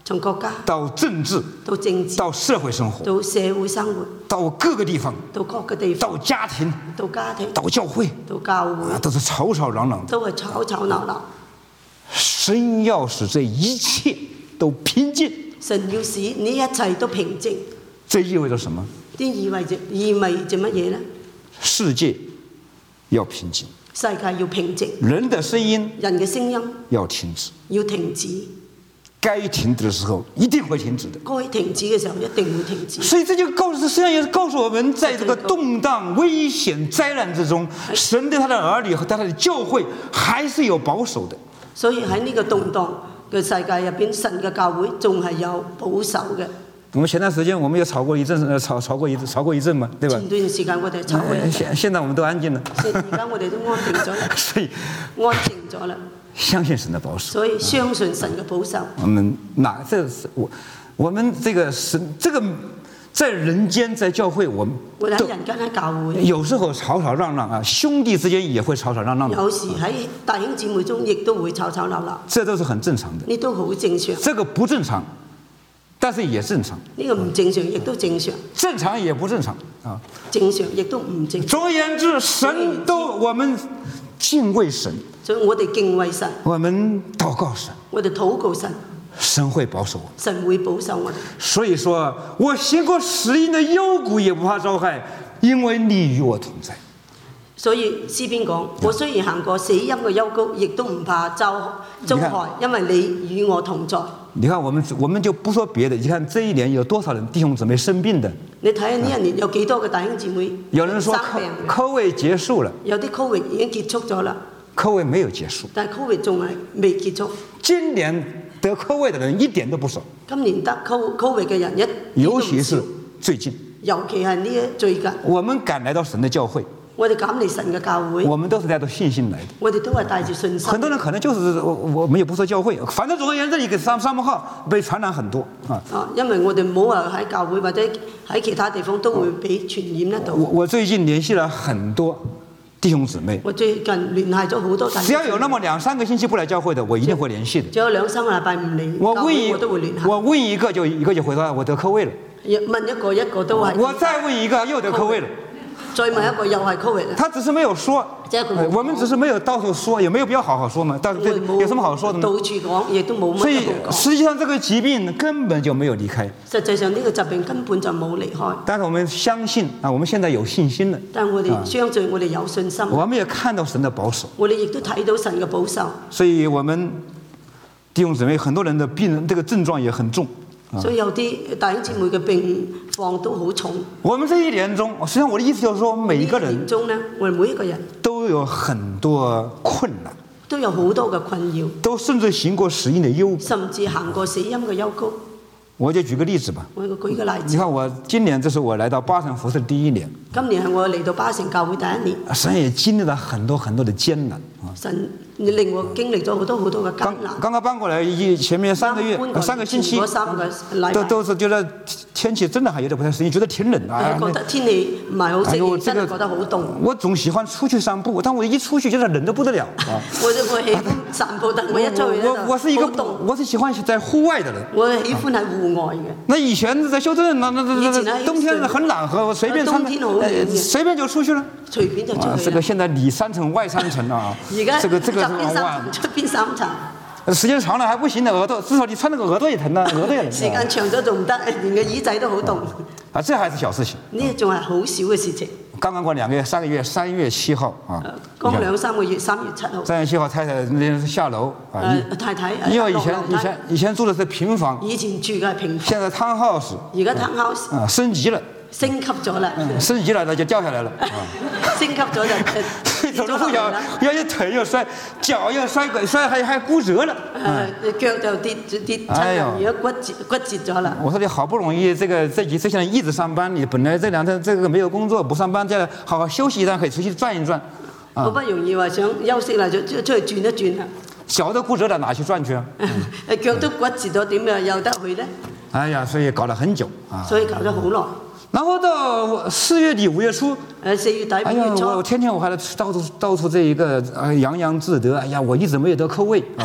從國家到政治， 到政治， 到社會生活， 到社會生活， 到各個地方， 到各個地方， 到家庭， 到家庭， 到教會， 到教會， 啊，都是吵吵嚷嚷的。 都係吵吵鬧鬧。 神要使這一切都平靜。 神要使呢一切都平靜。 這意味着什麼？ 啲意味着意味着乜嘢呢？ 世界要平靜， 世界要平靜， 人的聲音人嘅聲音要停止， 要停止。 該停止的時候一定會停止的。 該停止嘅時候一定會停止。 所以這就告訴，實際上也是告訴我們，在這個動盪、危險、災難之中，神對他的兒女和他的教會還是有保守的。 所以喺呢個動盪嘅世界入邊，神嘅教會仲係有保守嘅。 我們前段時間我們也吵過一陣，吵吵過一吵過一陣嘛，對吧？ 前段時間我哋吵過一陣。 現現在我們都安靜了。 而家我哋都安定咗啦。 所以安靜咗啦。 相信神的保守。 所以相信神嘅保守。 我們哪這是我我們這個神這個在人間在教會，我們我喺人間喺教會， 有時候吵吵嚷嚷啊，兄弟之間也會吵吵嚷嚷。 有時喺弟兄姊妹中亦都會吵吵鬧鬧。 這都是很正常的。 呢都好正常。 這個不正常，但是也正常。 呢個唔正常，亦都正常。 正常也不正常啊。 正常亦都唔正常。 總而言之，神都我們敬畏神， 所以我哋敬畏神， 我們禱告神， 我哋禱告神， 神會保守我， 神會保守我哋。 所以說我行過死蔭的幽谷也不怕遭害，因為你與我同在。 所以詩篇講：我雖然行過死蔭嘅幽谷，亦都唔怕遭遭害，因為你與我同在。 你看，我們我們就不說別的，你看這一年有多少人弟兄姊妹生病的？ 你睇下呢一年有幾多個弟兄姊妹有人說 COVID 結束了， 有啲 COVID 已經結束咗啦。 COVID 沒有結束， 但係 COVID 仲係未結束。 今年得 COVID 的人一點都不少。 今年得 COVID 嘅人一尤其是最近， 尤其係呢最近， 我們趕來到神的教會。 我哋趕嚟神嘅教會， 我們都是帶着信心來的。 我哋都係帶住信心。 很多人可能就是我，我們也不說教會，反正總而言之，一個三三門號被傳染很多啊。 啊，因為我哋冇話喺教會或者喺其他地方都會被傳染得到。 我我最近聯繫了很多弟兄姊妹。 我最近聯繫咗好多弟兄。 只要有那麼兩三個星期不來教會的，我一定會聯繫的。 只有兩三個禮拜唔嚟教會，我都會聯繫。 我問一個就一個就回答我得 COVID了。 問一個一個都係。 我再問一個又得 COVID了。 再問一個又係 COVID。他只是沒有說，我們只是沒有到處說，也沒有必要好好說嘛。但是有什麼好說的呢？ 到處講亦都冇乜。 所以實際上這個疾病根本就沒有離開。 實際上呢個疾病根本就冇離開。 但是我們相信啊，我們現在有信心了。 但我哋相信，我哋有信心。 我們也看到神的保守。 我哋亦都睇到神嘅保守。 所以我們弟兄姊妹，很多人的病人這個症狀也很重。 所以有啲弟兄姊妹嘅病況都好重。 我們這一年中，實際上我的意思就是說，每一個人年中呢，我哋每一個人都有很多困難， 都有好多嘅困擾， 都甚至行過死蔭的幽谷， 甚至行過死蔭嘅幽谷。 我就舉個例子吧。 我舉個例子。 你看我今年這是我來到巴城服侍的第一年。 今年係我嚟到巴城教會第一年。 神也經歷了很多很多的艱難啊。 神令我經歷咗好多好多嘅艱難。 剛剛搬過來一前面三個月三個星期，都都是覺得天氣真的還有點不太適應，覺得挺冷啊。 覺得天氣唔係好適應，真係覺得好凍。 我總喜歡出去散步，但我一出去覺得冷得不得了啊。 我就我喜歡散步，但我一出去咧就好凍。 我是一個我是喜歡在戶外的人。 我喜歡喺戶外嘅。 那以前在修頓，那那那冬天很冷和，我隨便穿，隨便就出去了。 隨便就出去了。 這個現在裡三層外三層啊，這個這個哇，出邊三層。 時間長了還不行的，耳朵至少你穿那個耳朵也疼啊，耳朵也疼。 時間長咗仲唔得，連個耳仔都好凍。 啊，這還是小事情。 呢仲係好少嘅事情。 剛剛過兩個月，三個月，三月七號啊。 剛兩三個月，三月七號。 三月七號，太太那天下樓啊。 太太。 因為以前以前以前住的是平房。 以前住嘅係平房。 現在 townhouse。 而家 townhouse。 啊，升級了。 升級咗啦。 升級了，那就掉下來了。 升級咗就走路要要一腿又摔，腳又摔鬼摔，還還骨折了。 誒，腳就跌跌親，而家骨折骨折咗啦。 我說你好不容易這個這幾次現在一直上班，你本來這兩天這個沒有工作不上班，再好好休息一段，可以出去轉一轉。 好不容易話想休息啦，就出去轉一轉啦。 腳都骨折了，哪去轉去啊？ 誒，腳都骨折咗，點樣有得去呢？ 哎呀，所以搞了很久啊。 所以搞咗好耐。 然後到四月底五月初， 誒四月底五月初， 我天天我還到處到處這一個啊洋洋自得，哎呀，我一直沒有得COVID啊。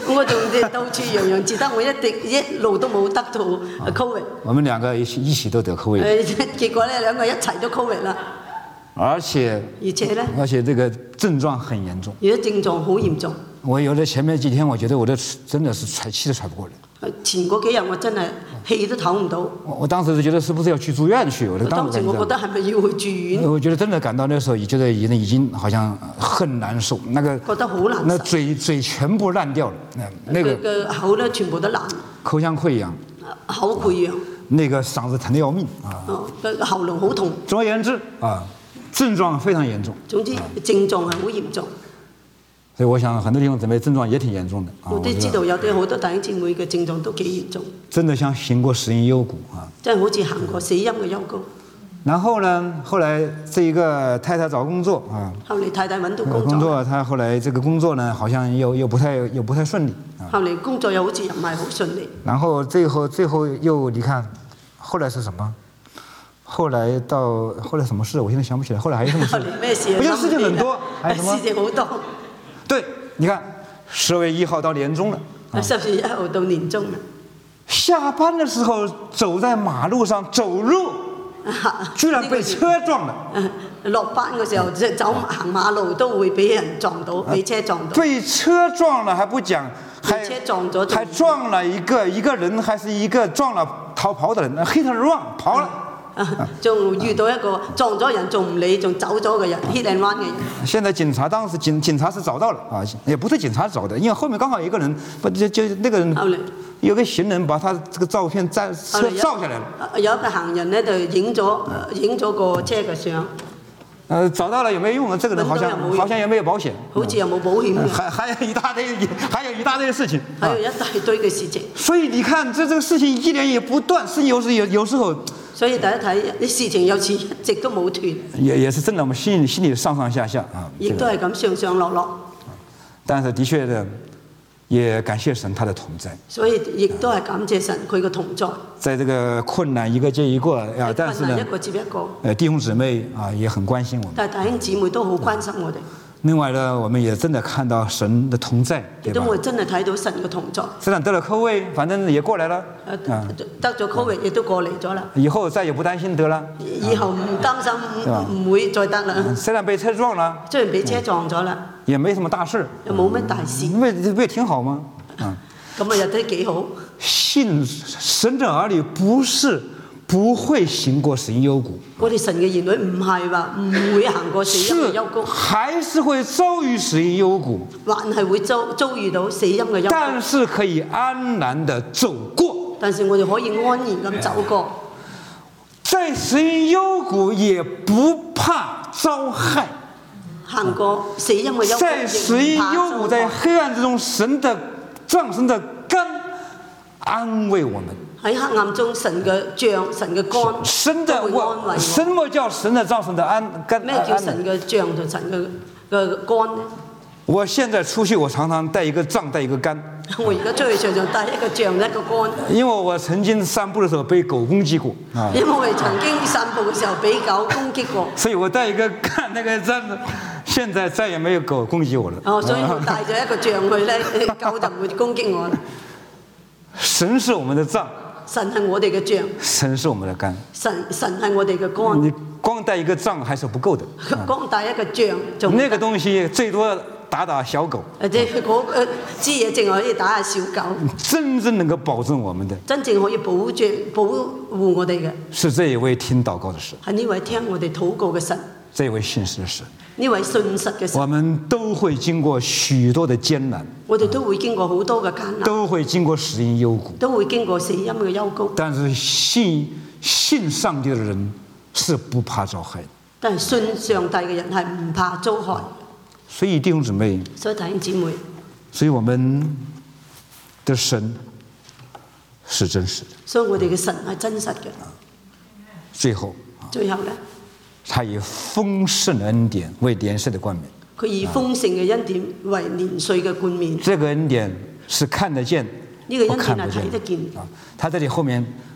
我仲到處洋洋自得，我一滴一路都冇得到 Covid。 我們兩個一起一起都得 Covid。 誒，結果咧兩個一齊都 Covid 啦。 而且而且咧， 而且這個症狀很嚴重。 而且症狀好嚴重。 我有的前面幾天，我覺得我的真的是喘氣都喘不過來。 前嗰幾日我真係氣都唞唔到。 我我當時就覺得是不是要去住院去？我當時我覺得係咪要去住院？ 我覺得真的感到那時候，覺得已經已經好像很難受，那個覺得好難受。 那嘴嘴全部爛掉了，那個個口咧全部都爛。 口腔潰瘍。 口潰瘍。 那個嗓子疼得要命啊！ 哦，個喉嚨好痛。 總而言之啊。症狀非常嚴重。 總之症狀係好嚴重。 所以我想很多弟兄姊妹症狀也挺嚴重的。 我都知道有啲好多弟兄姊妹嘅症狀都幾嚴重。 真的像行過死蔭幽谷啊！ 真係好似行過死蔭嘅幽谷。 然後呢，後來這一個太太找工作啊。 後嚟太太揾到工作。 工作，她後來這個工作呢，好像又又不太又不太順利。 後嚟工作又好似又唔係好順利。 然後最後最後又你看，後來是什麼？後來到後來什麼事？我現在想不起來。後來還有什麼事？ 後來咩事？ 我覺得事情很多，還有什麼？ 事情好多。 對，你看，十月一號到年終了。 十月一號到年終了。 下班的時候走在馬路上走路，居然被車撞了。 落班嘅時候即係走行馬路都會俾人撞到，被車撞到。 被車撞了還不講，還車撞咗， 還撞了一個一個人，還是一個撞了逃跑的人 ，hit and run 跑了。 仲遇到一個撞咗人，仲唔理，仲走咗個人 hit and run 嘅人。 現在警察當時警警察是找到了啊，也不是警察找的，因為後面剛好有一個人，不就就那個人有個行人把他這個照片照照下來了。 有一個行人呢就影咗影咗個車嘅相。 呃，找到了有沒有用啊？這個人好像好像也沒有保險， 好似又冇保險嘅。 還還有一大堆，還有一大堆的事情。 還有一大堆嘅事情。 所以你看，這這個事情一連也不斷，是有時有有時候。 所以大家睇啲事情有時一直都冇斷。 也也是真的，我們心心裡上上下下啊。 亦都係咁上上落落。 但是的確的，也感謝神他的同在。 所以亦都係感謝神佢嘅同在。 在這個困難一個接一個啊，但是呢， 一個接一個。 呃，弟兄姊妹啊也很關心我們。 但係弟兄姊妹都好關心我哋。 另外呢，我們也真的看到神的同在， 亦都會真係睇到神嘅同在。 雖然得了 COVID，反正也過來了。 啊，得咗 COVID 亦都過嚟咗啦。 以後再也不擔心得了。 以後唔擔心，唔會再得啦。 雖然被車撞了， 雖然被車撞咗啦， 也沒什麼大事。 又冇咩大事。 不不也挺好嗎？啊， 咁啊，又都幾好。 信神的兒女不是不會行過死蔭幽谷。 我哋神嘅兒女唔係話唔會行過死蔭嘅幽谷， 還是會遭遇死蔭幽谷， 還係會遭遭遇到死蔭嘅幽谷。 但是可以安然地走過。 但是我哋可以安然咁走過。 在死蔭幽谷也不怕遭害。 行過死蔭嘅幽谷， 在死蔭幽谷，在黑暗之中，神的杖、神的竿安慰我們。 喺黑暗中，神嘅杖、神嘅竿神的會安慰我。 什麼叫神的杖、神的安竿？ 咩叫神嘅杖同神嘅嘅竿呢？ 我現在出去，我常常帶一個杖，帶一個竿。 我而家出去常常帶一個杖，一個竿。 因為我曾經散步的時候被狗攻擊過啊。 因為我哋曾經散步嘅時候俾狗攻擊過。 所以我帶一個竿，那個杖子，現在再也沒有狗攻擊我了。 哦，所以我帶咗一個杖去咧，狗就唔會攻擊我啦。 神是我們的杖。 神係我哋嘅杖， 神是我們的竿。 神神係我哋嘅竿。 你光帶一個杖還是不夠的。 光帶一個杖就那個東西最多打打小狗。 誒，即係嗰支嘢淨係可以打下小狗。 真正能夠保證我們的， 真正可以保障保護我哋嘅， 是這一位聽禱告的神。 係呢位聽我哋禱告嘅神。 這位信實的神。 呢位信實嘅神。 我們都會經過許多的艱難。 我哋都會經過好多嘅艱難。 都會經過死蔭幽谷。 都會經過死蔭嘅幽谷。 但是信信上帝的人是不怕遭害的。 但係信上帝嘅人係唔怕遭害。 所以弟兄姊妹。 所以弟兄姊妹。 所以我們的神是真實的。 所以我哋嘅神係真實嘅。 最後。 最後咧。 他以豐盛的恩典為年歲的冠冕。 佢以豐盛嘅恩典為年歲嘅冠冕。 這個恩典是看得見， 呢個恩典係睇得見。 啊，他這裡後面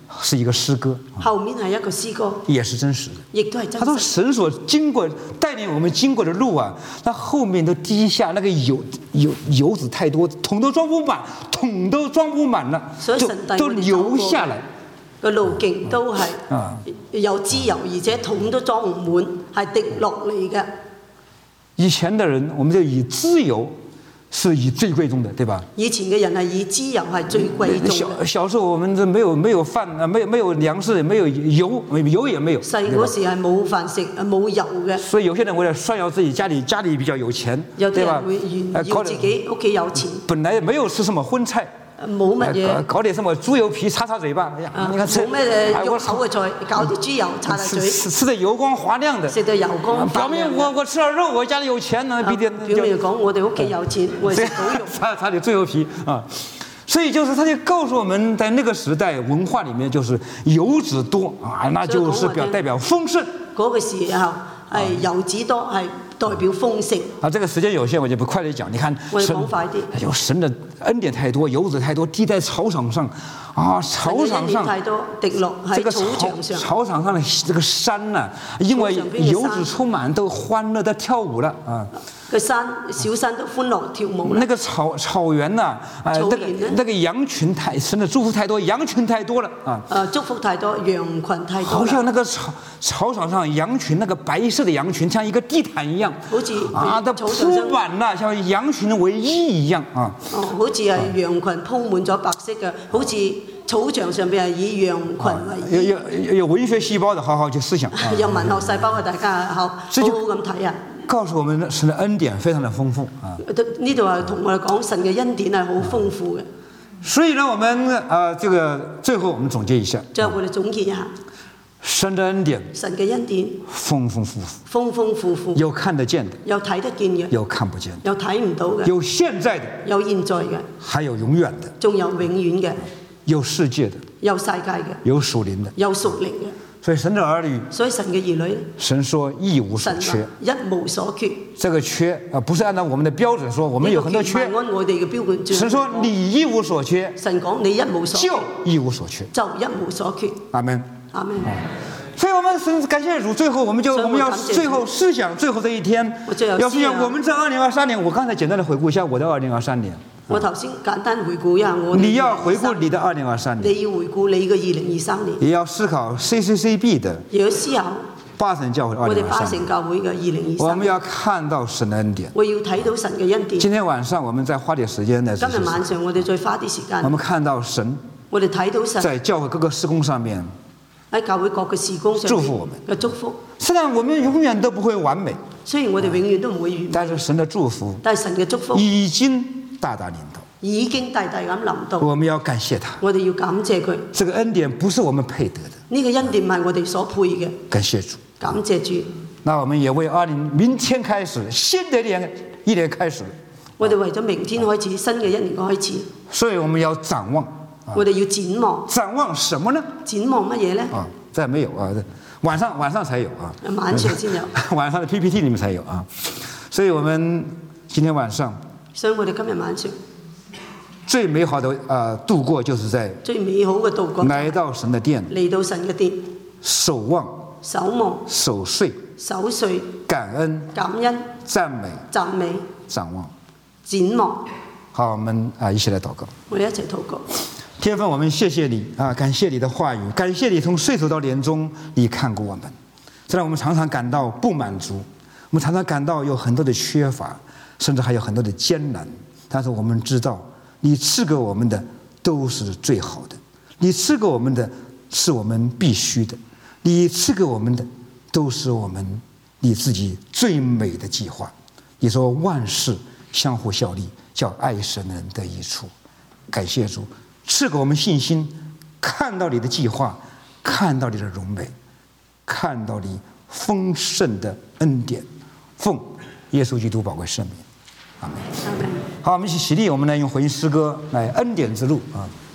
是一个诗歌， 後面係一個詩歌， 也是真實的。 亦都係真他說實。 神所經過帶領我們經過的路啊，那後面都滴下那個油油油脂太多，桶都裝不滿，桶都裝不滿了，就都流下來。 個路徑都係有脂油，而且桶都裝唔滿，係滴落嚟嘅。 以前的人，我們就以脂油是以最貴重的，對吧？ 以前嘅人係以脂油係最貴重嘅。 小小時候我們這沒有沒有飯啊，沒有沒有糧食，沒有油，油也沒有。 細嗰時係冇飯食，冇油嘅。 所以有些人為了炫耀自己家裡家裡比較有錢， 有啲人會炫耀自己屋企有錢。 本來沒有吃什麼葷菜。 冇乜嘢， 搞點什麼豬油皮擦擦嘴巴，哎呀，你看吃冇咩肉口嘅菜，搞啲豬油擦下嘴， 吃吃得油光滑亮的， 食到油光表明我我吃了肉，我家裡有錢呢，必定表面講我哋屋企有錢，我食到肉， 擦擦點豬油皮啊。所以就是他就告訴我們，在那個時代文化裡面，就是油脂多啊，那就是表代表豐盛。 嗰個時候係油脂多，係代表豐盛。 啊，這個時間有限，我就不快地講。你看， 我講快啲。 有神的恩典太多，油脂太多，滴在草場上，啊，草場上太多滴落喺草場上。 草場上的這個山呢、啊，因為油脂充滿，都歡樂地跳舞了啊。 個山小山都歡樂跳舞了。 那個草草原呐、啊，呃，那個那個羊群太神的祝福太多，羊群太多了啊。 呃，祝福太多，羊群太多。 好像那個草草場上羊群，那個白色的羊群，像一個地毯一樣， 好似啊，都鋪滿了，像羊群為一一樣啊。 哦，好似係羊群鋪滿咗白色嘅，好似草場上邊係以羊群為一。 有有有文學細胞的，好好去思想。 啊、有文學細胞嘅，大家好好好咁睇啊。 告訴我們神的恩典非常的豐富啊！ 呢度係同我哋講神嘅恩典係好豐富嘅。 所以呢，我們啊、呃，這個最後我們總結一下。 最後我哋總結一下。 神的恩典。 神嘅恩典。 豐豐富富。 豐豐富富。 有看得見的。 有睇得見嘅。 有看不見的。 有睇唔到嘅。 有現在的。 有現在嘅。 還有永遠的。 仲有永遠嘅。 有世界的。 有世界嘅。 有屬靈的。 有屬靈嘅。 所以神的兒女， 所以神嘅兒女， 神說一無所缺， 一無所缺。 這個缺啊，不是按照我們的標準說，我們有很多缺。 按我哋嘅標準。 神說你一無所缺， 神講你一無所缺， 就一無所缺， 就一無所缺。 阿門， 阿門。 所以我們神感謝主，最後我們就我們要最後思想最後這一天，要思想我們這二零二三年。我剛才簡單的回顧一下我的二零二三年。 我頭先簡單回顧一下我。 你要回顧你的二零二三年。 你要回顧你嘅二零二三年。 也要思考 C C C B 的。 也要思考。 巴神教會二零二三年。 我哋巴神教會嘅二零二三。 我們要看到神的恩典。 我要睇到神嘅恩典。 今天晚上我們再花點時間來。 今日晚上我哋再花啲時間。 我們看到神。 我哋睇到神。 在教會各個事工上面。 喺教會各個事工上祝福我們嘅祝福。 雖然我們永遠都不會完美。 雖然我哋永遠都唔會完美。 但是神的祝福。 但係神嘅祝福。 已經大大臨到。 已經大大咁臨到， 我們要感謝他。 我哋要感謝佢。 這個恩典不是我們配得的。 呢個恩典唔係我哋所配嘅。 感謝主。 感謝主。 那我們也為二零明天開始新的一年一年開始。 我哋為咗明天開始新嘅一年開始。 所以我們要展望。 我哋要展望。 展望什麼呢？ 展望乜嘢咧？ 啊，再沒有啊，晚上晚上才有啊。 晚上先有。 晚上的 P P T 裡面才有啊。所以我們今天晚上。 所以我哋今日晚上。 最美好的啊、呃、度過就是在最美好嘅度過， 來到神的殿， 嚟到神嘅殿， 守望， 守望， 守歲， 守歲， 感恩， 感恩， 讚美， 讚美， 展望， 展望。 好，我們啊一起來禱告。 我哋一齊禱告。 天父，我們謝謝你啊，感謝你的話語，感謝你從歲首到年終，你看顧我們。雖然我們常常感到不滿足，我們常常感到有很多的缺乏，甚至還有很多的艱難，但是我們知道。你賜給我們的都是最好的，你賜給我們的是我們必須的，你賜給我們的都是我們你自己最美的計劃。你說萬事相互效力，叫愛神人得益處。感謝主，賜給我們信心，看到你的計劃，看到你的榮美，看到你豐盛的恩典。奉耶穌基督寶貴聖名，阿門。好，我們一起起立，我們來用回應詩歌來恩典之路啊。